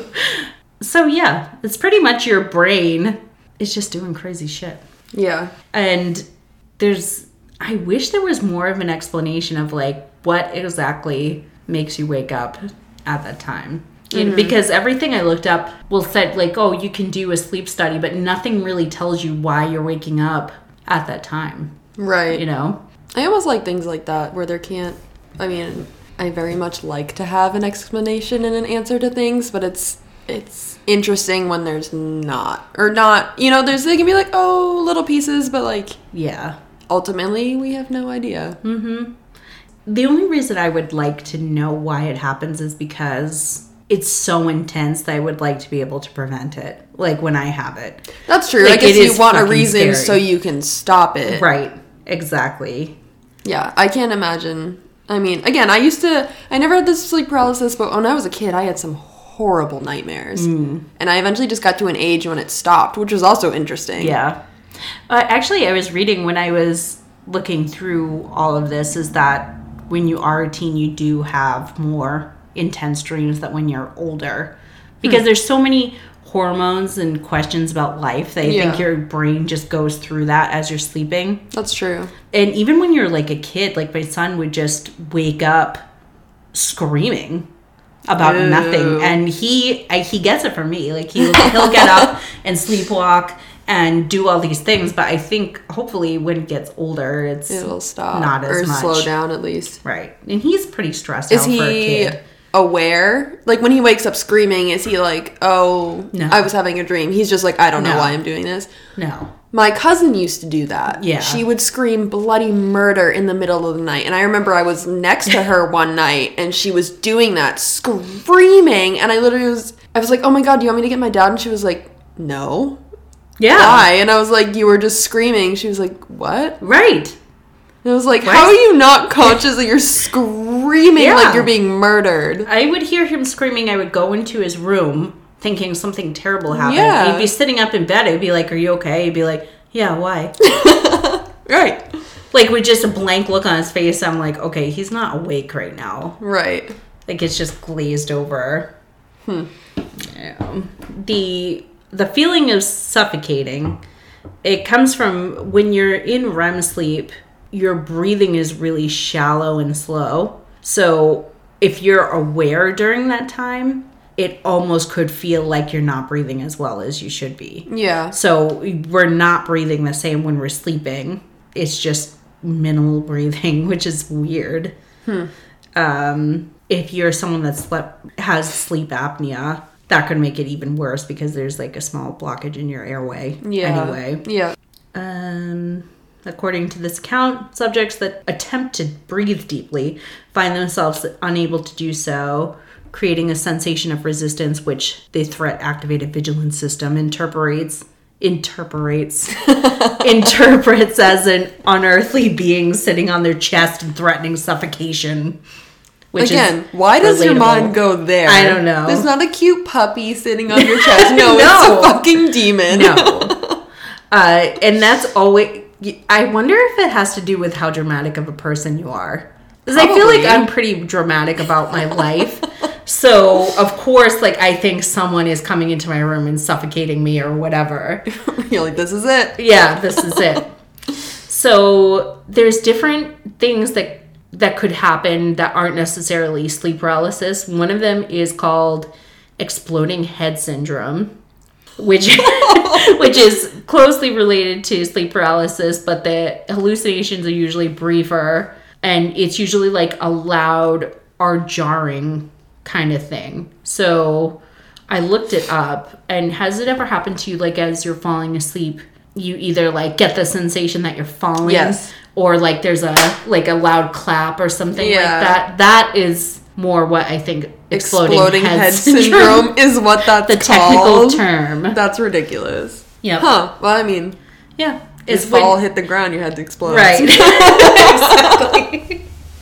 So yeah, it's pretty much your brain is just doing crazy shit. Yeah. And there's, I wish there was more of an explanation of like what exactly makes you wake up at that time. Mm-hmm. Because everything I looked up will say like, oh, you can do a sleep study, but nothing really tells you why you're waking up at that time. Right. You know? I almost like things like that where there can't, I mean, I very much like to have an explanation and an answer to things, but it's, it's interesting when there's not. Or not, you know, there's, they can be like, oh, little pieces, but like, yeah. Ultimately, we have no idea. Mm-hmm. The only reason I would like to know why it happens is because it's so intense that I would like to be able to prevent it. Like when I have it. That's true. Like, I guess you want a reason scary. so you can stop it. Right. Exactly. Yeah. I can't imagine. I mean, again, I used to, I never had this sleep paralysis, but when I was a kid, I had some horrible nightmares. Mm. And I eventually just got to an age when it stopped, which was also interesting. Yeah. Uh, actually, I was reading when I was looking through all of this is that when you are a teen, you do have more intense dreams than when you're older. Because hmm. there's so many hormones and questions about life that I yeah. think your brain just goes through that as you're sleeping. That's true. And even when you're like a kid, like my son would just wake up screaming about Ew. nothing. And he I, he gets it from me. Like he, he'll get up and sleepwalk and do all these things, but I think hopefully when it gets older, it's it'll stop not as or much. slow down at least. Right, and he's pretty stressed is out he for a kid. Aware? Like when he wakes up screaming, is he like, "Oh, no. I was having a dream"? He's just like, "I don't know no. why I'm doing this." No. My cousin used to do that. Yeah. She would scream bloody murder in the middle of the night, and I remember I was next to her one night, and she was doing that, screaming, and I literally was, I was like, "Oh my god, do you want me to get my dad?" And she was like, "No." Yeah. Why? And I was like, "You were just screaming." She was like, "What?" Right. And I was like, right. "How are you not conscious that you're screaming yeah. like you're being murdered?" I would hear him screaming. I would go into his room thinking something terrible happened. Yeah. He'd be sitting up in bed. I'd be like, "Are you okay?" He'd be like, "Yeah, why?" Right. Like with just a blank look on his face, I'm like, okay, he's not awake right now. Right. Like it's just glazed over. Hmm. Yeah. The... The feeling of suffocating, it comes from when you're in R E M sleep, your breathing is really shallow and slow. So if you're aware during that time, it almost could feel like you're not breathing as well as you should be. Yeah. So we're not breathing the same when we're sleeping. It's just minimal breathing, which is weird. Hmm. Um, if you're someone that slept, has sleep apnea, that could make it even worse because there's like a small blockage in your airway yeah. anyway. Yeah. Um, according to this account, subjects that attempt to breathe deeply find themselves unable to do so, creating a sensation of resistance, which the threat-activated vigilance system interprets interprets interprets as an unearthly being sitting on their chest and threatening suffocation. Which Again, why does relatable. Your mind go there? I don't know. There's not a cute puppy sitting on your chest. No, no. It's a fucking demon. No. Uh, and that's always... I wonder if it has to do with how dramatic of a person you are. Because I feel like I'm pretty dramatic about my life. So, of course, like, I think someone is coming into my room and suffocating me or whatever. You're like, this is it. Yeah, this is it. So, there's different things that that could happen that aren't necessarily sleep paralysis. One of them is called exploding head syndrome, which which is closely related to sleep paralysis, but the hallucinations are usually briefer, and it's usually like a loud or jarring kind of thing. So I looked it up, and has it ever happened to you, like, as you're falling asleep, you either like get the sensation that you're falling, yes, or like there's a like a loud clap or something, yeah, like that? That is more what I think exploding, exploding head, head syndrome, syndrome is what that's the called. Technical term. That's ridiculous. Yeah. Huh. Well, I mean, yeah, it's if fall hit the ground, your head explodes. Right. Exactly.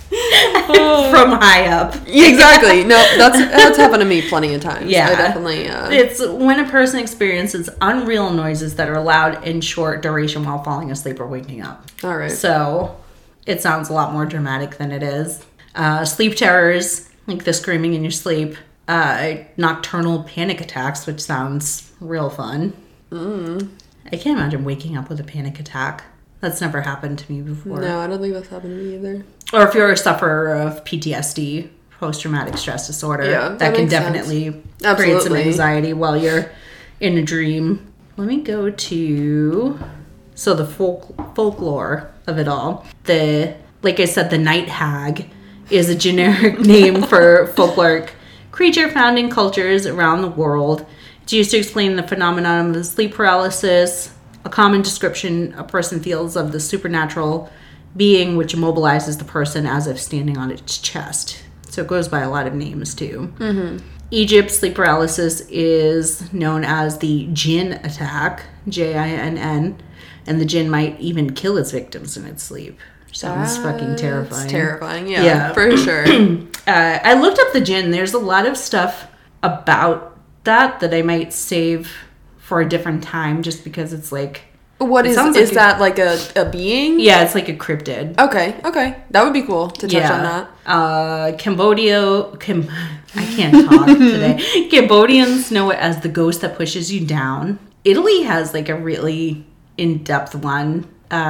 From high up. Exactly. No, that's that's happened to me plenty of times. Yeah. I definitely. Uh... It's when a person experiences unreal noises that are loud in short duration while falling asleep or waking up. All right. So it sounds a lot more dramatic than it is. Uh, sleep terrors, like the screaming in your sleep. Uh, nocturnal panic attacks, which sounds real fun. Mm. I can't imagine waking up with a panic attack. That's never happened to me before. No, I don't think that's happened to me either. Or if you're a sufferer of P T S D, post-traumatic stress disorder, yeah, that, that can definitely sense. create some anxiety while you're in a dream. Let me go to... So the folk, folklore of it all. The, like I said, the night hag is a generic name for folkloric creature found in cultures around the world. It's used to explain the phenomenon of sleep paralysis, a common description a person feels of the supernatural being which immobilizes the person as if standing on its chest. So it goes by a lot of names too. Mm-hmm. Egypt's sleep paralysis is known as the jinn attack, J I N N, and the jinn might even kill its victims in its sleep. Sounds That's fucking terrifying. Terrifying, yeah, yeah. for sure. uh, I looked up the jinn. There's a lot of stuff about that that I might save for a different time, just because it's like... What is... Is like that a, like a, a being? Yeah, it's like a cryptid. Okay, okay. That would be cool to touch yeah. on that. Uh, Cambodia... Cam, I can't talk today. Cambodians know it as the ghost that pushes you down. Italy has like a really in-depth one.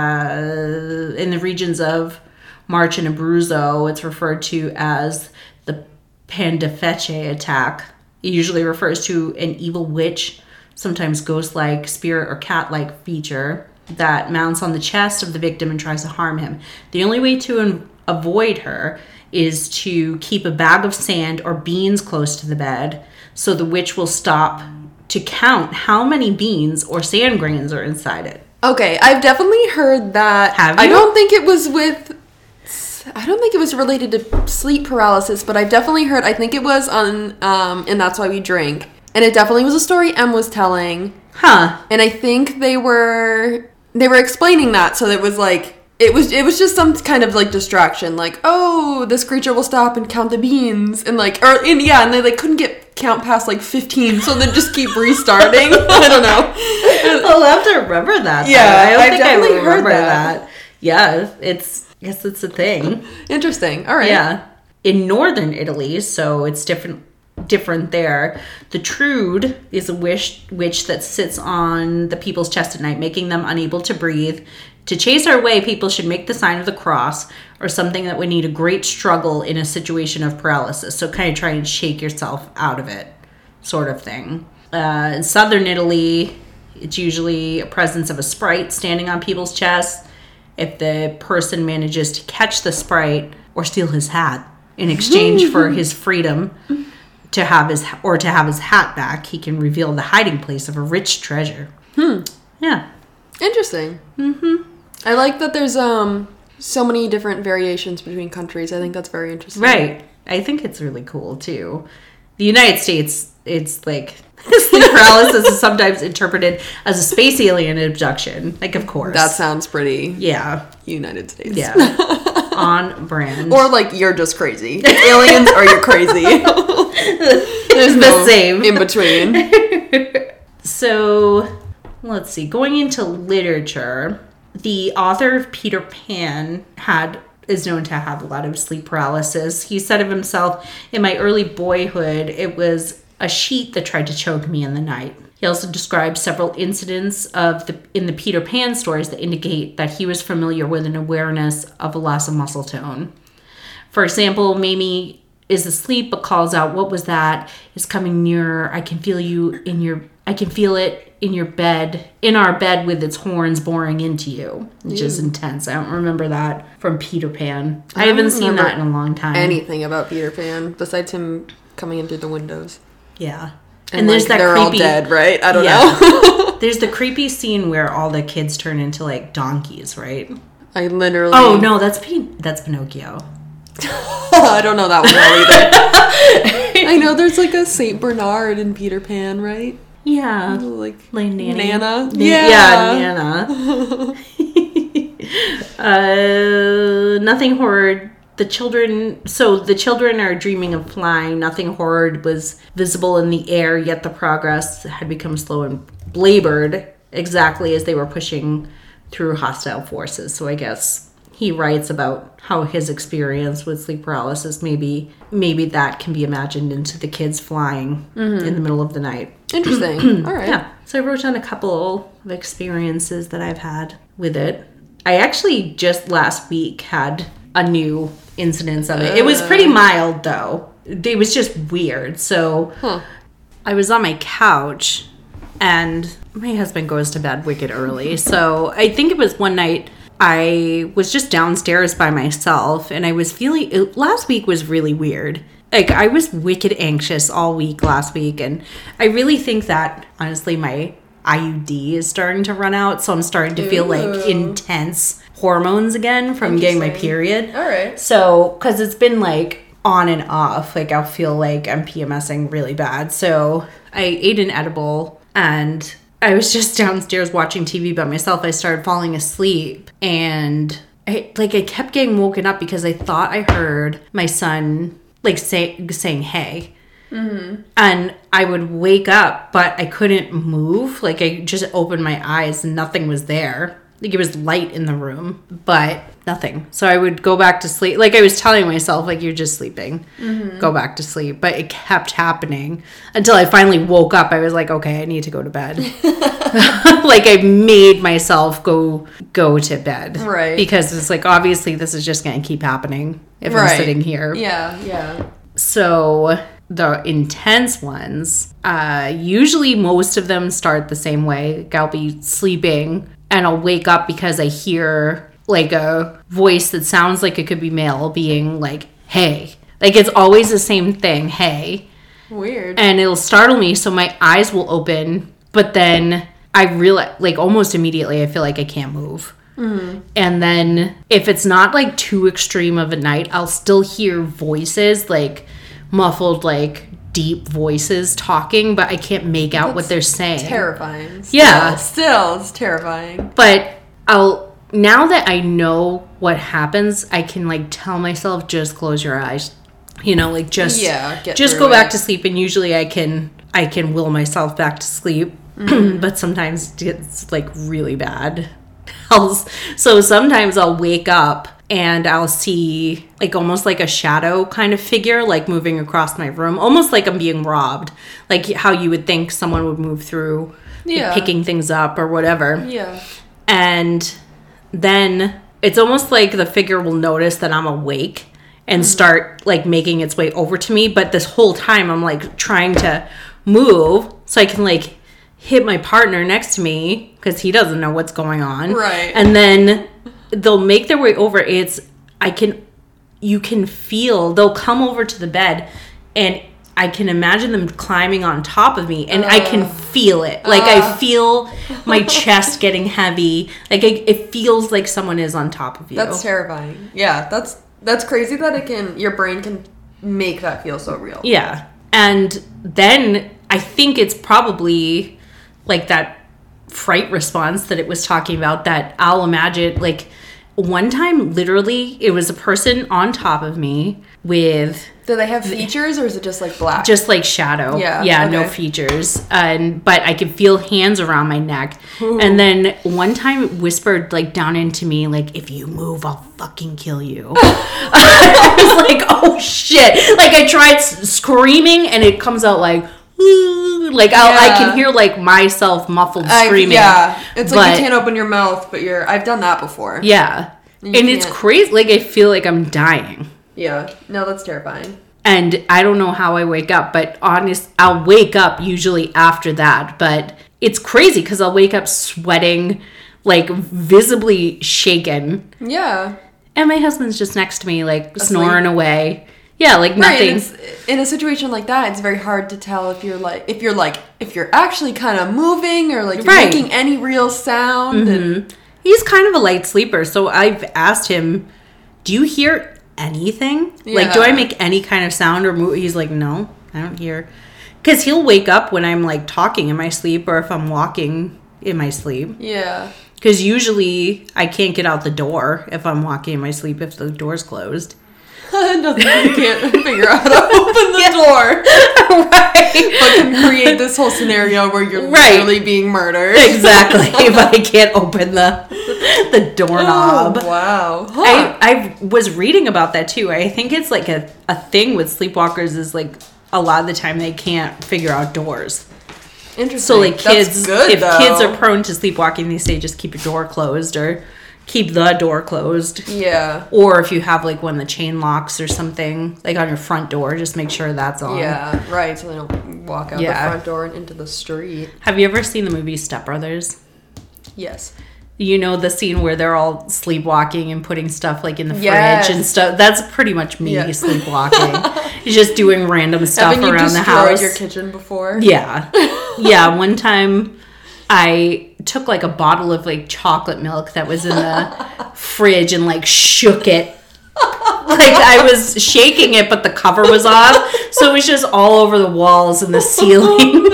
Uh, in the regions of March and Abruzzo, it's referred to as the Pandefece attack. It usually refers to an evil witch, sometimes ghost-like, spirit, or cat-like feature that mounts on the chest of the victim and tries to harm him. The only way to in- avoid her is to keep a bag of sand or beans close to the bed so the witch will stop to count how many beans or sand grains are inside it. Okay, I've definitely heard that. Have you? I don't think it was with... I don't think it was related to sleep paralysis, but I've definitely heard... I think it was on... Um, and That's Why We Drink. And it definitely was a story Em was telling. Huh. And I think they were... They were explaining that, so it was like... It was it was just some kind of, like, distraction. Like, oh, this creature will stop and count the beans. And, like... Or, and yeah, and they, like, couldn't get... count past like fifteen, so then just keep restarting. I don't know. I'll have to remember that. Yeah, I don't I've think definitely I remember heard that. that. Yeah, it's I guess it's a thing. Interesting. All right. Yeah, in northern Italy, so it's different. Different there. The Trude is a wish, witch that sits on the people's chest at night, making them unable to breathe. To chase her away, people should make the sign of the cross or something that would need a great struggle in a situation of paralysis. So kind of try and shake yourself out of it, sort of thing. Uh, in southern Italy, it's usually a presence of a sprite standing on people's chests. If the person manages to catch the sprite or steal his hat in exchange for his freedom to have his or to have his hat back, he can reveal the hiding place of a rich treasure. Hmm. Yeah. Interesting. Mm-hmm. I like that there's um so many different variations between countries. I think that's very interesting. Right. I think it's really cool too. The United States, it's like sleep paralysis is sometimes interpreted as a space alien abduction. Like, of course. That sounds pretty. Yeah. United States. Yeah. On brand. Or like you're just crazy. Aliens or you're crazy. There's the no same in between. So, let's see. Going into literature, the author of Peter Pan had is known to have a lot of sleep paralysis. He said of himself, in my early boyhood, it was a sheet that tried to choke me in the night. He also described several incidents of the in the Peter Pan stories that indicate that he was familiar with an awareness of a loss of muscle tone. For example, Mamie is asleep but calls out, "What was that? It's coming nearer. I can feel you in your I can feel it in your bed, in our bed with its horns boring into you," which Ew. is intense. I don't remember that from Peter Pan. I, I haven't seen that in a long time. Anything about Peter Pan besides him coming in through the windows. Yeah. And, and there's like, that they're creepy, all dead, right? I don't yeah. know. There's the creepy scene where all the kids turn into like donkeys, right? I literally. Oh no, that's Pin- that's Pinocchio. I don't know that one well either. I know there's like a Saint Bernard in Peter Pan, right? Yeah. Like, like Nanny. Nana. Yeah. Yeah, Nana. uh, nothing horrid. The children, so the children are dreaming of flying. Nothing horrid was visible in the air, yet the progress had become slow and labored exactly as they were pushing through hostile forces. So I guess he writes about how his experience with sleep paralysis, maybe maybe that can be imagined into the kids flying mm-hmm. in the middle of the night. Interesting. All right. Yeah. So I wrote down a couple of experiences that I've had with it. I actually just last week had a new incidence of it. Uh, it was pretty mild though. It was just weird. So huh. I was on my couch and my husband goes to bed wicked early. So I think it was one night I was just downstairs by myself and I was feeling, it, last week was really weird. Like I was wicked anxious all week last week. And I really think that honestly my I U D is starting to run out. So I'm starting to feel Ooh. like intense hormones again from getting my period. All right. So, because it's been like on and off, like I'll feel like I'm PMSing really bad. So I ate an edible and I was just downstairs watching T V by myself. I started falling asleep and I like I kept getting woken up because I thought I heard my son like say, saying, "Hey." Mm-hmm. And I would wake up, but I couldn't move. Like I just opened my eyes and nothing was there. Like it was light in the room, but nothing. So I would go back to sleep. Like I was telling myself, like, you're just sleeping. Mm-hmm. Go back to sleep. But it kept happening until I finally woke up. I was like, okay, I need to go to bed. Like I made myself go go to bed. Right. Because it's like, obviously this is just going to keep happening if right. I'm sitting here. Yeah, yeah. So the intense ones, uh, usually most of them start the same way. Like I'll be sleeping and I'll wake up because I hear like a voice that sounds like it could be male being like, "Hey." Like it's always the same thing, "Hey." Weird. And it'll startle me, so my eyes will open, but then I realize, like almost immediately, I feel like I can't move. Mm-hmm. And then if it's not like too extreme of a night, I'll still hear voices, like muffled, like deep voices talking, but I can't make out That's what they're saying. Terrifying. Still, yeah. Still, it's terrifying. But I'll, now that I know what happens, I can like tell myself, just close your eyes. You know, like just, yeah, just go it. back to sleep. And usually I can, I can will myself back to sleep. Mm-hmm. But sometimes it's like really bad. I'll, so sometimes I'll wake up and I'll see like almost like a shadow kind of figure like moving across my room, almost like I'm being robbed, like how you would think someone would move through, yeah. like, picking things up or whatever. Yeah. And then it's almost like the figure will notice that I'm awake and mm-hmm. start like making its way over to me. But this whole time I'm like trying to move so I can like hit my partner next to me because he doesn't know what's going on. Right. And then they'll make their way over. It's, I can, you can feel, they'll come over to the bed and I can imagine them climbing on top of me and uh, I can feel it. Like uh, I feel my chest getting heavy. Like I, it feels like someone is on top of you. That's terrifying. Yeah. That's, that's crazy that it can, your brain can make that feel so real. Yeah. And then I think it's probably like that fright response that it was talking about, that I'll imagine, like one time literally it was a person on top of me with Do they have features or is it just like black? Just like shadow. Yeah. Yeah, okay. no features. And but I could feel hands around my neck. Ooh. And then one time it whispered like down into me, like, if you move, I'll fucking kill you. I was like, oh shit. Like I tried s- screaming and it comes out like, ooh, like I'll, I Yeah. can hear like myself muffled I- screaming. yeah. It's like But- you can't open your mouth, but you're, I've done that before. Yeah. You And it's can't- crazy. Like I feel like I'm dying. Yeah. No, that's terrifying. And I don't know how I wake up, but honest, I'll wake up usually after that. But it's crazy because I'll wake up sweating, like visibly shaken. Yeah. And my husband's just next to me, like Asleep? snoring away. Yeah, like Right. nothing. And it's, in a situation like that, it's very hard to tell if you're like, if you're like, if you're actually kind of moving or like you're Right. making any real sound. And He's kind of a light sleeper. So I've asked him, do you hear anything? Like, do I Yeah. make any kind of sound or move? He's like, no, I don't hear. Because he'll wake up when I'm like talking in my sleep or if I'm walking in my sleep. yeah. Because usually I can't get out the door if I'm walking in my sleep if the door's closed. It doesn't, you can't figure out how to open the door. Right. But can create this whole scenario where you're Right. literally being murdered. Exactly. If I can't open the the doorknob. Oh, wow. Huh. I, I was reading about that too. I think it's like a, a thing with sleepwalkers is like a lot of the time they can't figure out doors. Interesting. So like kids, That's good, if though. kids are prone to sleepwalking, they say just keep your door closed or keep the door closed. Yeah. Or if you have like one of the chain locks or something, like on your front door, just make sure that's on. Yeah, right. So they don't walk out Yeah. the front door and into the street. Have you ever seen the movie Step Brothers? Yes. You know the scene where they're all sleepwalking and putting stuff like in the Yes. fridge and stuff. That's pretty much me Yeah. sleepwalking. Just doing random stuff Haven't you around the destroyed house. your kitchen before? Yeah. Yeah, one time I took like a bottle of like chocolate milk that was in the fridge and like shook it. Like I was shaking it, but the cover was off. So it was just all over the walls and the ceiling.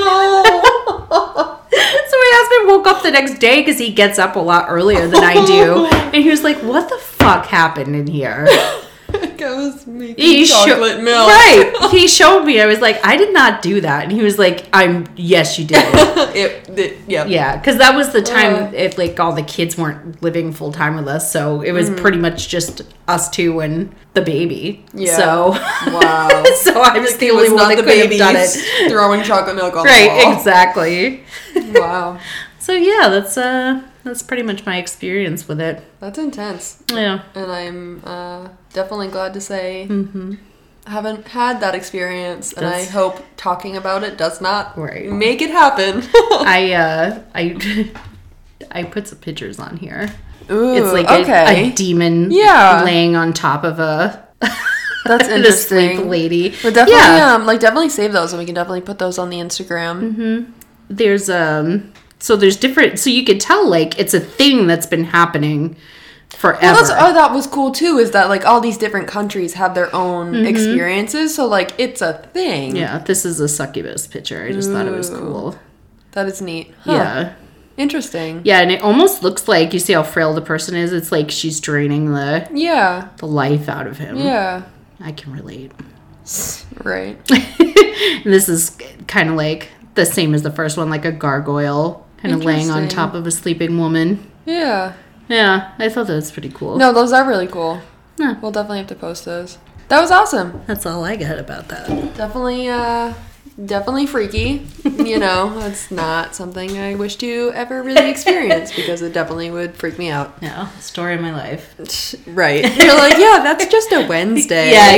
Oh, So my husband woke up the next day because he gets up a lot earlier than I do. And he was like, what the fuck happened in here? no. I was making He sho- chocolate milk. Right. He showed me. I was like, I did not do that. And he was like, I'm, yes, you did. it, it, yeah. Yeah, because that was the time Uh. if like all the kids weren't living full time with us, so it was Mm-hmm. pretty much just us two and the baby. Yeah. So Wow. so I was the It only was one not that the could have baby done it. throwing chocolate milk on the Right, wall. exactly. Wow. So yeah, that's uh that's pretty much my experience with it. That's intense. Yeah. And I'm uh, definitely glad to say Mm-hmm. I haven't had that experience. And That's- I hope talking about it does not Right. make it happen. I uh I I put some pictures on here. Ooh, It's like a, okay. a demon Yeah. laying on top of a That's the sleep interesting. lady. But definitely, Yeah. um, like definitely save those, and we can definitely put those on the Instagram. Mm-hmm. There's um so there's different so you could tell like it's a thing that's been happening forever. Well, that's oh, that was cool too. Is that like all these different countries have their own experiences, so like it's a thing. Yeah, this is a succubus picture. I just thought it was Ooh. cool. That is neat. Huh. Yeah. Interesting. Yeah, and it almost looks like you see how frail the person is. It's like she's draining the Yeah. the life out of him. Yeah. I can relate. Right. And this is kind of like the same as the first one, like a gargoyle kind of laying on Interesting. top of a sleeping woman. Yeah. Yeah, I thought that was pretty cool. No, those are really cool. Yeah. We'll definitely have to post those. That was awesome. That's all I got about that. Definitely, uh, definitely freaky. You know, it's not something I wish to ever really experience because it definitely would freak me out. Yeah, story of my life. Right. You're like, yeah, that's just a Wednesday. Yeah,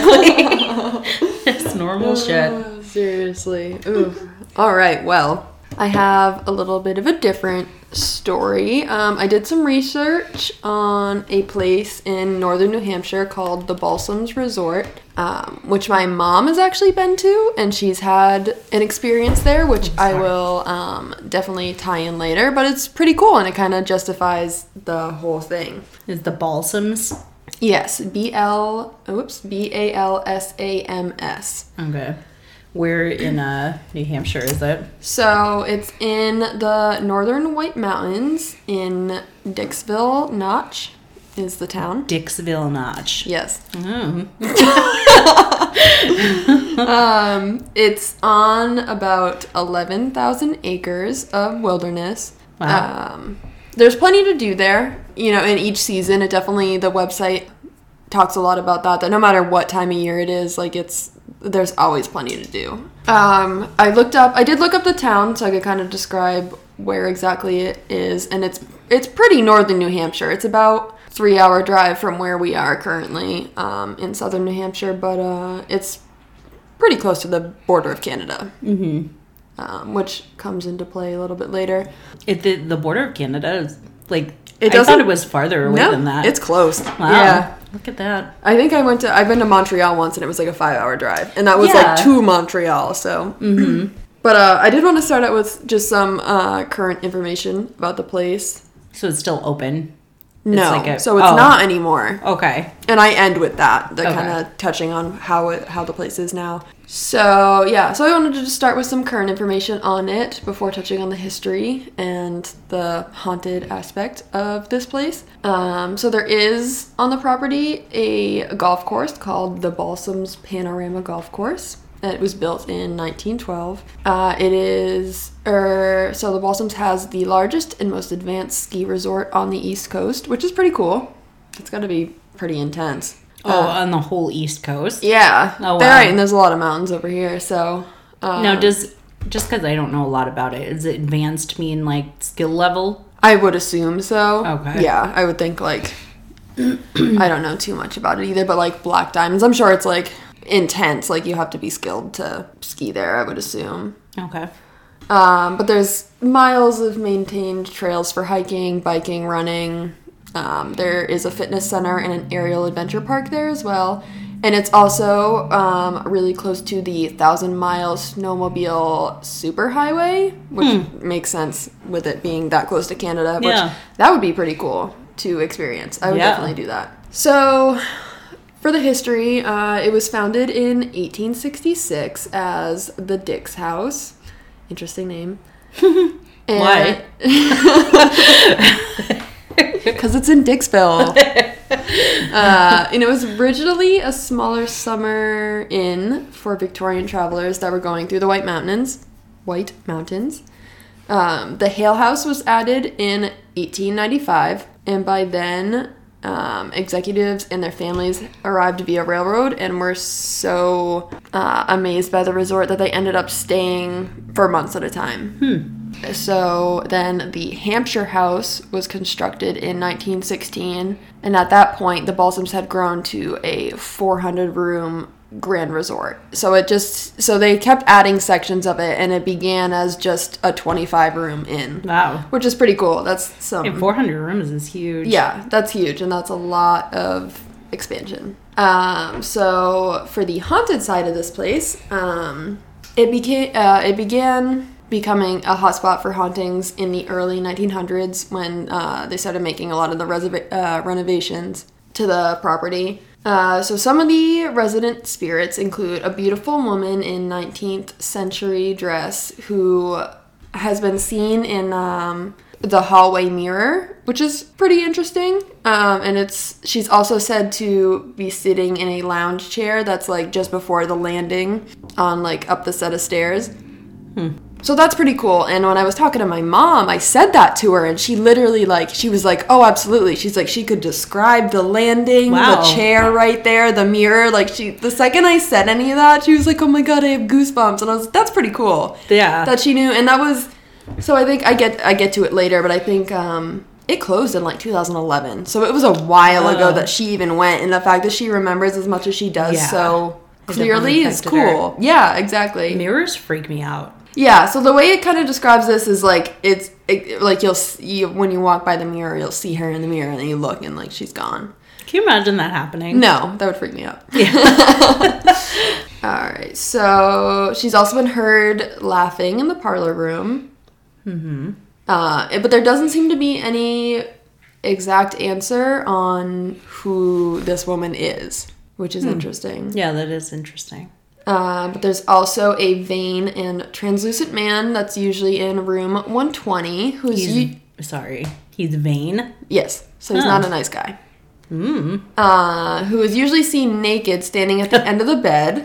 exactly. It's normal shit. Oh, seriously. Ooh. All right. Well, I have a little bit of a different story. Um, I did some research on a place in northern New Hampshire called the Balsams Resort, um, which my mom has actually been to, and she's had an experience there, which I sorry. will um, definitely tie in later. But it's pretty cool, and it kind of justifies the whole thing. Is the balsams? Yes, B L. Oops, B A L S A M S. Okay. Where in uh, New Hampshire is it? So it's in the northern White Mountains in Dixville Notch. is the town. Dixville Notch. Yes. Mm. um, it's on about eleven thousand acres of wilderness. Wow. Um, there's plenty to do there. You know, in each season, it definitely, the website talks a lot about that, that no matter what time of year it is, like it's, there's always plenty to do. Um, I looked up, I did look up the town so I could kind of describe where exactly it is, and it's, it's pretty northern New Hampshire. It's about three hour drive from where we are currently, um, in southern New Hampshire, but, uh, it's pretty close to the border of Canada. Mm-hmm. Um, which comes into play a little bit later. It, the, the border of Canada is, like, It I doesn't- thought it was farther away No, than that. it's close. Wow. Yeah. Look at that. I think I went to, I've been to Montreal once and it was like a five hour drive. And that was Yeah. like to Montreal, so. Mm-hmm. But uh, I did want to start out with just some uh, current information about the place. So it's still open? No, like a- so it's oh. not anymore. Okay. And I end with that, the Okay. kind of touching on how it, how the place is now. So yeah, so I wanted to just start with some current information on it before touching on the history and the haunted aspect of this place. Um, so there is on the property a golf course called the Balsams Panorama Golf Course. It was built in nineteen twelve. Uh, it is, er, so the Balsams has the largest and most advanced ski resort on the East Coast, which is pretty cool. It's got to be pretty intense. Oh, Uh, on the whole East Coast? yeah. Oh, They're wow. right, and there's a lot of mountains over here, so. Um, Now, does, just because I don't know a lot about it, does it advanced mean, like, skill level? I would assume so. Okay. Yeah, I would think, like, I don't know too much about it either, but, like, Black Diamonds, I'm sure it's, like, intense. Like, you have to be skilled to ski there, I would assume. Okay. Um, but there's miles of maintained trails for hiking, biking, running. Um, there is a fitness center and an aerial adventure park there as well. And it's also um, really close to the Thousand Mile Snowmobile Superhighway, which Hmm. makes sense with it being that close to Canada. Which Yeah. that would be pretty cool to experience. I would Yeah. definitely do that. So, for the history, uh, it was founded in eighteen sixty-six as the Dix House. Interesting name. Why? Because it's in Dixville. uh, and it was originally a smaller summer inn for Victorian travelers that were going through the White Mountains. White Mountains. Um, the Hale House was added in eighteen ninety-five, and by then, um, executives and their families arrived via railroad and were so uh, amazed by the resort that they ended up staying for months at a time. Hmm. So then the Hampshire House was constructed in nineteen sixteen, and at that point the Balsams had grown to a four hundred room grand resort. So it just so they kept adding sections of it, and it began as just a twenty-five room inn. Wow. Which is pretty cool. That's some And four hundred rooms is huge. yeah, that's huge, and that's a lot of expansion. Um, so for the haunted side of this place, um, it became uh, it began becoming a hotspot for hauntings in the early nineteen hundreds when uh, they started making a lot of the reserva- uh, renovations to the property. Uh, so some of the resident spirits include a beautiful woman in nineteenth century dress who has been seen in um, the hallway mirror, which is pretty interesting. Um, and it's she's also said to be sitting in a lounge chair that's like just before the landing on like up the set of stairs. Hmm. So that's pretty cool. And when I was talking to my mom, I said that to her, and she literally, like, she was like, oh, absolutely. She's like, she could describe the landing, Wow. the chair right there, the mirror. Like, she, the second I said any of that, she was like, oh my God, I have goosebumps. And I was like, that's pretty cool. Yeah. That she knew. And that was, so I think I get, I get to it later, but I think, um, it closed in like two thousand eleven. So it was a while ago Oh. that she even went. And the fact that she remembers as much as she does Yeah. so It clearly definitely is affected her. cool. Yeah, exactly. Mirrors freak me out. Yeah, so the way it kind of describes this is like it's it, like you'll see when you walk by the mirror, you'll see her in the mirror, and then you look and like she's gone. Can you imagine that happening? No, that would freak me out. Yeah. All right, so she's also been heard laughing in the parlor room. Mm-hmm. Uh, but there doesn't seem to be any exact answer on who this woman is, which is Hmm. interesting. Yeah, that is interesting. Uh, but there's also a vain and translucent man that's usually in room one twenty, who's He's u- sorry. He's vain. yes, so he's Oh. not a nice guy. Mm. Uh, who is usually seen naked standing at the end of the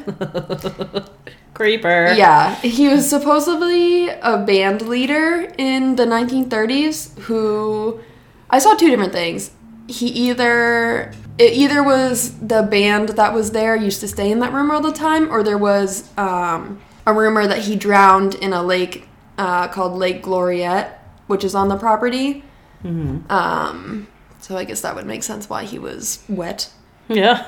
bed. Creeper. Yeah. He was supposedly a band leader in the nineteen thirties who... I saw two different things. He either... It either was the band that was there used to stay in that room all the time, or there was um, a rumor that he drowned in a lake uh, called Lake Gloriette, which is on the property. Mm-hmm. Um, so I guess that would make sense why he was wet. Yeah.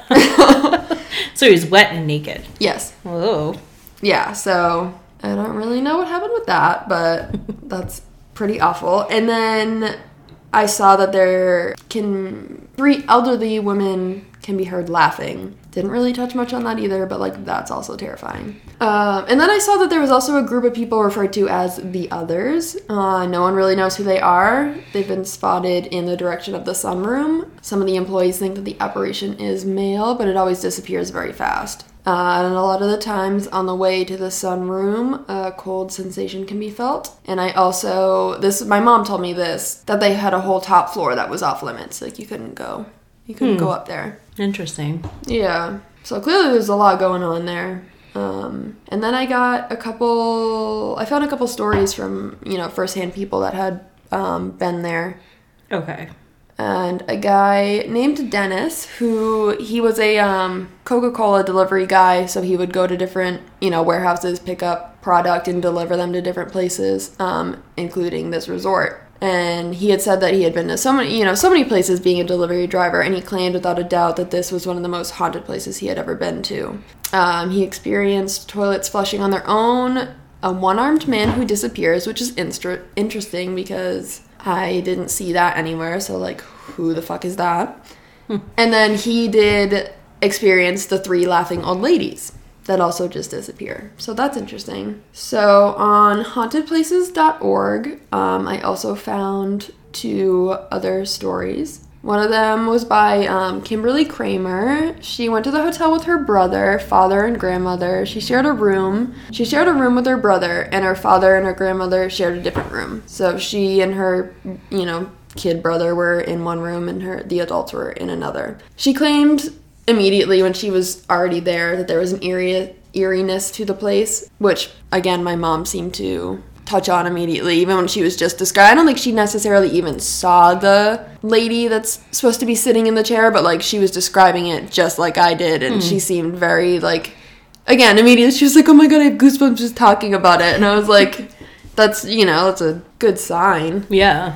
So he was wet and naked. Yes. Whoa. Yeah, so I don't really know what happened with that, but that's pretty awful. And then I saw that there can... Three elderly women can be heard laughing. Didn't really touch much on that either, but, like, that's also terrifying. Um, and then I saw that there was also a group of people referred to as the Others. Uh, no one really knows who they are. They've been spotted in the direction of the sunroom. Some of the employees think that the apparition is male, but it always disappears very fast. Uh, and a lot of the times on the way to the sunroom, a cold sensation can be felt. And I also, this, my mom told me this, that they had a whole top floor that was off limits. Like, you couldn't go, you couldn't hmm. go up there. Interesting. Yeah. So clearly there's a lot going on there. Um, and then I got a couple, I found a couple stories from, you know, firsthand people that had um, been there. Okay. And a guy named Dennis, who he was a um, Coca-Cola delivery guy, so he would go to different, you know, warehouses, pick up product and deliver them to different places, um, including this resort. And he had said that he had been to so many, you know, so many places being a delivery driver, and he claimed without a doubt that this was one of the most haunted places he had ever been to. Um, he experienced toilets flushing on their own, a one-armed man who disappears, which is inst- interesting because I didn't see that anywhere, so, like, who the fuck is that? Hmm. And then he did experience the three laughing old ladies that also just disappear. So that's interesting. So on haunted places dot org, um, I also found two other stories. One of them was by um, Kimberly Kramer. She went to the hotel with her brother, father, and grandmother. She shared a room. She shared a room with her brother, and her father and her grandmother shared a different room. So she and her, you know, kid brother were in one room, and her the adults were in another. She claimed immediately when she was already there that there was an eerie, eeriness to the place, which, again, my mom seemed to touch on immediately, even when she was just describing. I don't think she necessarily even saw the lady that's supposed to be sitting in the chair, but, like, she was describing it just like I did, and mm. she seemed very, like, again, immediately she was like, oh my god, I have goosebumps just talking about it, and I was like, that's, you know, that's a good sign. Yeah.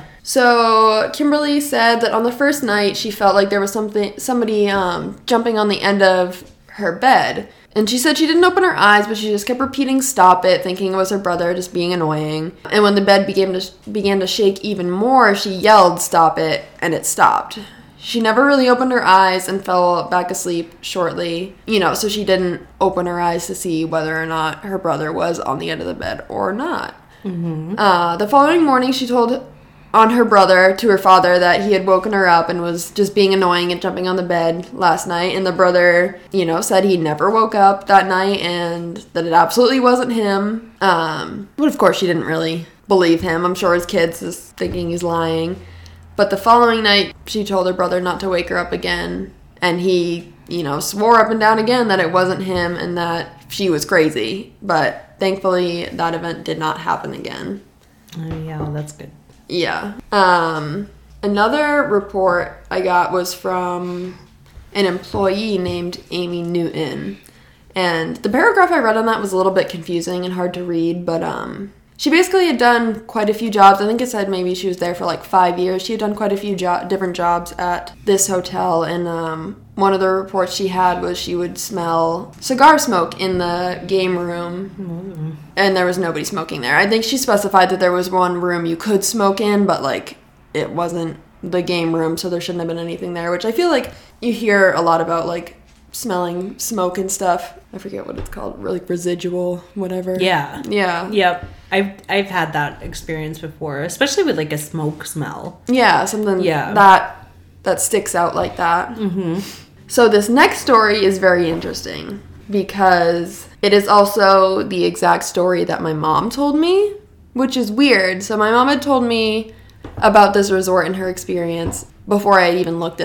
So Kimberly said that on the first night she felt like there was something somebody um, jumping on the end of her bed. And she said she didn't open her eyes, but she just kept repeating stop it, thinking it was her brother just being annoying. And when the bed began to began to shake even more, she yelled stop it, and it stopped. She never really opened her eyes and fell back asleep shortly, you know, so she didn't open her eyes to see whether or not her brother was on the end of the bed or not. Mm-hmm. Uh, the following morning she told on her brother to her father that he had woken her up and was just being annoying and jumping on the bed last night, and the brother, you know, said he never woke up that night and that it absolutely wasn't him. Um, but of course she didn't really believe him. I'm sure his kids is thinking he's lying. But the following night she told her brother not to wake her up again, and he, you know, swore up and down again that it wasn't him and that she was crazy. But thankfully that event did not happen again. Oh yeah, that's good. Yeah. Um, another report I got was from an employee named Amy Newton. And the paragraph I read on that was a little bit confusing and hard to read, but um, she basically had done quite a few jobs. I think it said maybe she was there for like five years. She had done quite a few jo- different jobs at this hotel, and um, one of the reports she had was she would smell cigar smoke in the game room, mm. and there was nobody smoking there. I think she specified that there was one room you could smoke in, but, like, it wasn't the game room, so there shouldn't have been anything there, which I feel like you hear a lot about, like, smelling smoke and stuff. I forget what it's called, like residual, whatever. Yeah. Yeah. Yep. I've I've had that experience before, especially with, like, a smoke smell. Yeah, something yeah. that that sticks out like that. Mm-hmm. So this next story is very interesting because it is also the exact story that my mom told me, which is weird. So my mom had told me about this resort and her experience before I had even looked it up.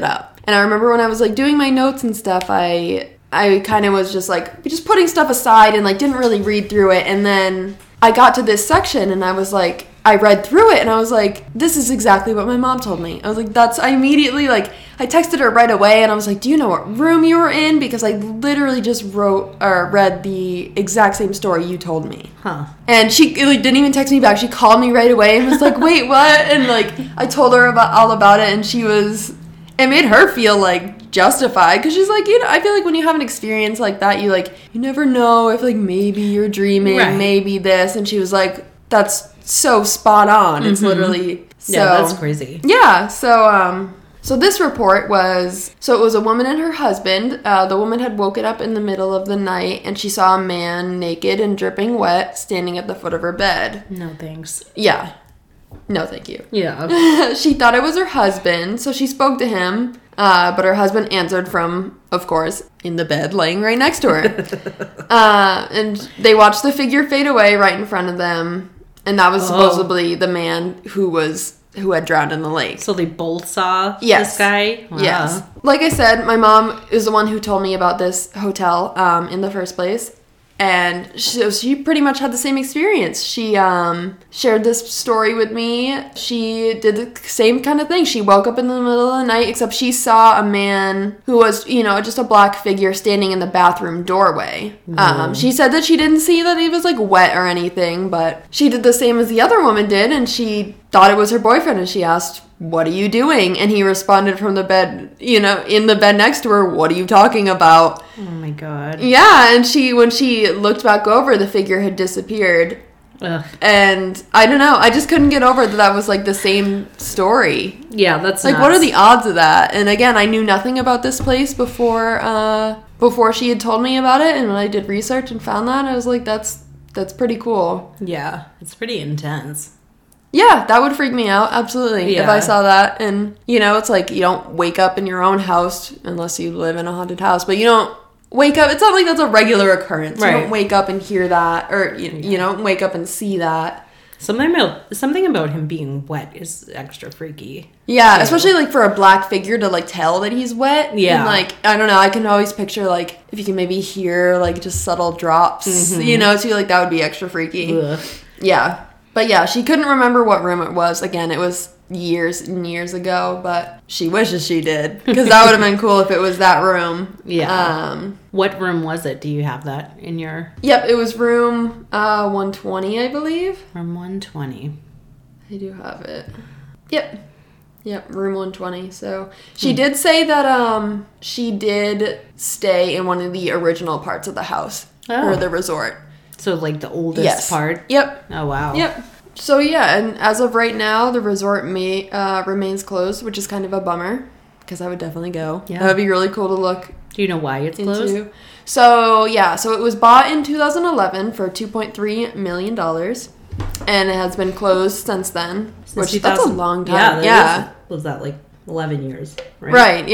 And I remember when I was like doing my notes and stuff, I I kind of was just like just putting stuff aside and like didn't really read through it. And then I got to this section and I was like, I read through it and I was like, this is exactly what my mom told me. I was like, that's, I immediately like, I texted her right away and I was like, do you know what room you were in? Because I literally just wrote or read the exact same story you told me. Huh. And she like didn't even text me back. She called me right away and was like, wait, what? And like, I told her about all about it and she was, it made her feel like justified because she's like, you know, I feel like when you have an experience like that, you like, you never know if like maybe you're dreaming, right. maybe this. And she was like, that's so spot on. Mm-hmm. It's literally so. Yeah, that's crazy. Yeah. So, um, so this report was, so it was a woman and her husband. Uh, the woman had woken up in the middle of the night and she saw a man naked and dripping wet standing at the foot of her bed. No thanks. Yeah. No, thank you. Yeah. She thought it was her husband, so she spoke to him, uh, but her husband answered from, of course, in the bed laying right next to her. uh, and they watched the figure fade away right in front of them, and that was oh. supposedly the man who was who had drowned in the lake. So they both saw yes. this guy? Wow. Yes. Like I said, my mom is the one who told me about this hotel um, in the first place. And she, she pretty much had the same experience. She um, shared this story with me. She did the same kind of thing. She woke up in the middle of the night, except she saw a man who was, you know, just a black figure standing in the bathroom doorway. Mm. Um, she said that she didn't see that he was, like, wet or anything, but she did the same as the other woman did, and she thought it was her boyfriend, and she asked, what are you doing? And he responded from the bed, you know, in the bed next to her, what are you talking about? Oh my God. Yeah, and she, when she looked back over, the figure had disappeared. Ugh. And I don't know, I just couldn't get over that that was like the same story. Yeah, that's like, nuts. what are the odds of that? And again, I knew nothing about this place before, uh, before she had told me about it. And when I did research and found that, I was like, that's, that's pretty cool. Yeah, it's pretty intense. Yeah, that would freak me out, absolutely, yeah. if I saw that. And, you know, it's like you don't wake up in your own house unless you live in a haunted house. But you don't wake up. It's not like that's a regular occurrence. Right. You don't wake up and hear that. Or you, yeah. you don't wake up and see that. Something about, something about him being wet is extra freaky. Yeah, too. Especially, like, for a black figure to, like, tell that he's wet. Yeah. And, like, I don't know. I can always picture, like, if you can maybe hear, like, just subtle drops, mm-hmm. you know, too. Like, that would be extra freaky. Ugh. Yeah. But yeah, she couldn't remember what room it was. Again, it was years and years ago, but she wishes she did. Because that would have been cool if it was that room. Yeah. Um, what room was it? Do you have that in your... Yep, it was room uh, one twenty, I believe. Room one twenty. I do have it. Yep. Yep, room one twenty. So she hmm. did say that um, she did stay in one of the original parts of the house. Oh. Or the resort. So, like, the oldest yes. part? Yep. Oh, wow. Yep. So, yeah, and as of right now, the resort may uh, remains closed, which is kind of a bummer, because I would definitely go. Yeah. That would be really cool to look Do you know why it's into. closed? So, yeah, so it was bought in two thousand eleven for two point three million dollars, and it has been closed since then, since which that's a long time. Yeah. yeah. Is, was that, like, eleven years, right? Right,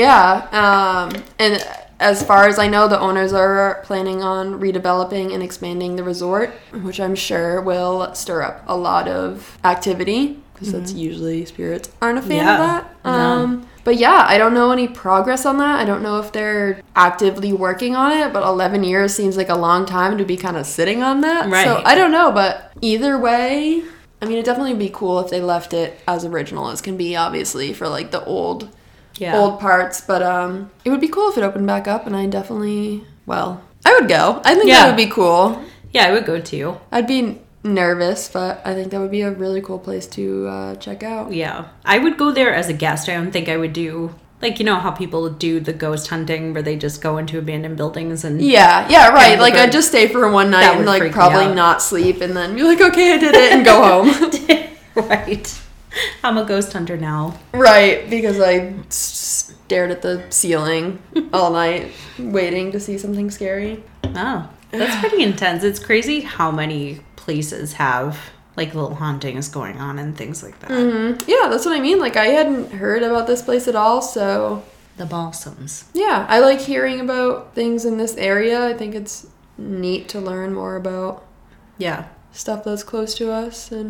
yeah. Um, and... As far as I know, the owners are planning on redeveloping and expanding the resort, which I'm sure will stir up a lot of activity, because mm-hmm. that's usually spirits aren't a fan yeah. of that. Um, no. But yeah, I don't know any progress on that. I don't know if they're actively working on it, but eleven years seems like a long time to be kind of sitting on that. Right. So I don't know, but either way, I mean, it'd definitely be cool if they left it as original as can be, obviously, for like the old... Yeah. old parts, but um it would be cool if it opened back up, and I definitely well I would go. I think yeah. that would be cool. Yeah, I would go too. I'd be nervous, but I think that would be a really cool place to uh check out. Yeah, I would go there as a guest. I don't think I would do, like, you know how people do the ghost hunting where they just go into abandoned buildings and yeah yeah right like I'd just stay for one night and like probably not sleep and then be like, okay, I did it, and go home. Right. I'm a ghost hunter now. Right, because I stared at the ceiling all night waiting to see something scary. Oh, that's pretty intense. It's crazy how many places have, like, little hauntings going on and things like that. Mm-hmm. Yeah, that's what I mean. Like, I hadn't heard about this place at all, so... The Balsams. Yeah, I like hearing about things in this area. I think it's neat to learn more about... Yeah. Stuff that's close to us, and...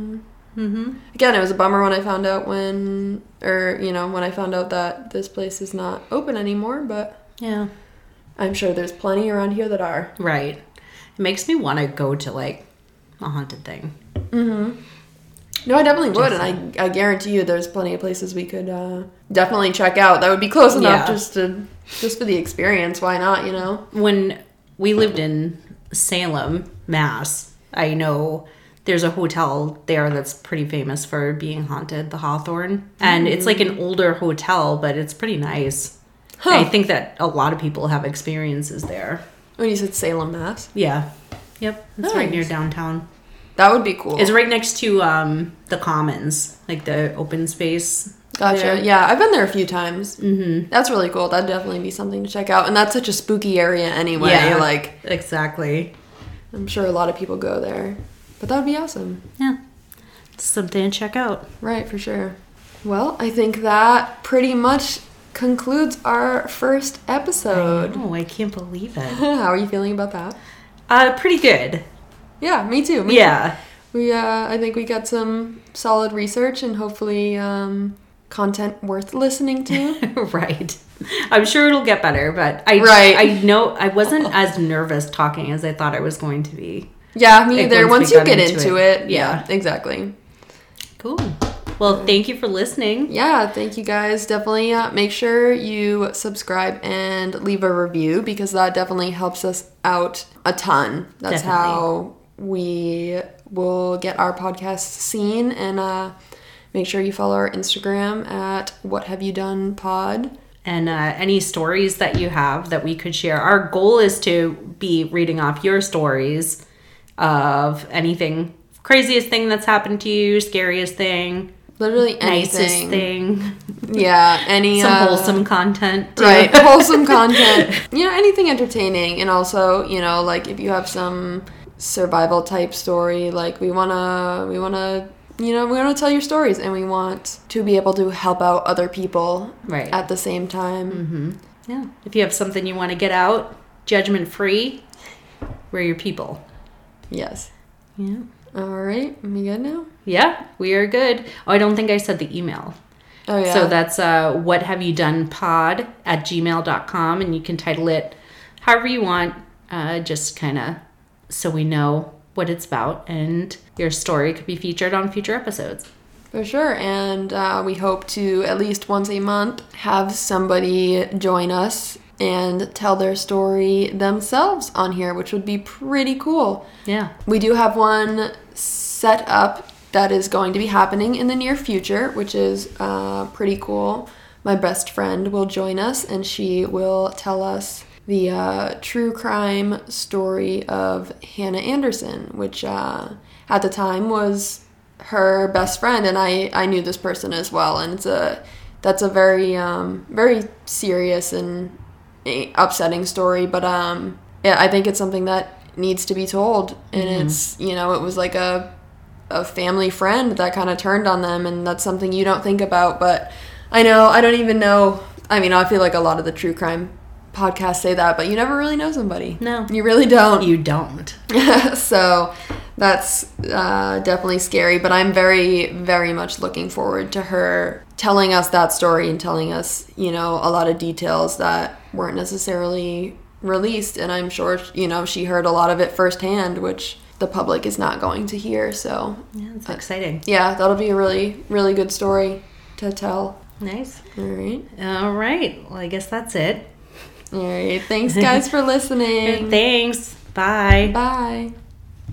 Mm-hmm. Again, it was a bummer when I found out when, or, you know, when I found out that this place is not open anymore, but Yeah. I'm sure there's plenty around here that are. Right. It makes me want to go to, like, a haunted thing. Mm-hmm. No, I definitely would, Just, and I, I guarantee you there's plenty of places we could uh, definitely check out. That would be close enough Yeah. just to, just for the experience. Why not, you know? When we lived in Salem, Mass, I know there's a hotel there that's pretty famous for being haunted, the Hawthorne. And it's like an older hotel, but it's pretty nice. Huh. I think that a lot of people have experiences there. When you said Salem, Mass? Yeah. Yep. It's right near Nice. downtown. That would be cool. It's right next to um, the Commons, like the open space. Gotcha. there. Yeah, I've been there a few times. Mm-hmm. That's really cool. That'd definitely be something to check out. And that's such a spooky area anyway. Yeah. Like, Exactly. I'm sure a lot of people go there. But that would be awesome. Yeah. It's something to check out. Right, for sure. Well, I think that pretty much concludes our first episode. Oh, I can't believe it. How are you feeling about that? Uh, pretty good. Yeah, me too. Me Yeah. We, uh, I think we got some solid research and hopefully um, content worth listening to. Right. I'm sure it'll get better, but I Right. I know I wasn't as nervous talking as I thought I was going to be. Yeah, me Like, either. once Once we you got get into into it. it, Yeah. yeah, exactly. Cool. Well, thank you for listening. Yeah, thank you guys. Definitely uh, make sure you subscribe and leave a review because that definitely helps us out a ton. That's Definitely. how we will get our podcast seen. And uh, make sure you follow our Instagram at What Have You Done Pod. And uh, any stories that you have that we could share. Our goal is to be reading off your stories of anything, craziest thing that's happened to you, scariest thing, Literally anything. nicest thing, Yeah, any some uh, wholesome content. Too. Right, wholesome content. You know, anything entertaining. And also, you know, like if you have some survival type story, like we wanna we wanna you know, we wanna tell your stories and we want to be able to help out other people Right. at the same time. Mm-hmm. Yeah. If you have something you want to get out, judgment free, we're your people. Yes. Yeah. All right, we good now? Yeah, we are good. Oh, I don't think I said the email. Oh yeah. So that's uh, what have you done pod at gmail dot com, and you can title it however you want, uh, just kind of so we know what it's about, and your story could be featured on future episodes. For sure, and uh, we hope to at least once a month have somebody join us and tell their story themselves on here, which would be pretty cool. Yeah. We do have one set up that is going to be happening in the near future, which is uh, pretty cool. My best friend will join us, and she will tell us the uh, true crime story of Hannah Anderson, which uh, at the time was her best friend, and I, I knew this person as well, and it's a that's a very um, very serious and upsetting story, but um, yeah, I think it's something that needs to be told, and Mm-hmm. it's, you know, it was like a a family friend that kind of turned on them, and that's something you don't think about, but I know, I don't even know, I mean, I feel like a lot of the true crime podcasts say that, but you never really know somebody. No. You really don't. You don't. So that's uh, definitely scary, but I'm very, very much looking forward to her telling us that story and telling us, you know, a lot of details that weren't necessarily released. And I'm sure, you know, she heard a lot of it firsthand, which the public is not going to hear. So Yeah, it's exciting. yeah, that'll be a really, really good story to tell. Nice. All right. All right. Well, I guess that's it. All right. Thanks, guys, for listening. Thanks. Bye. Bye.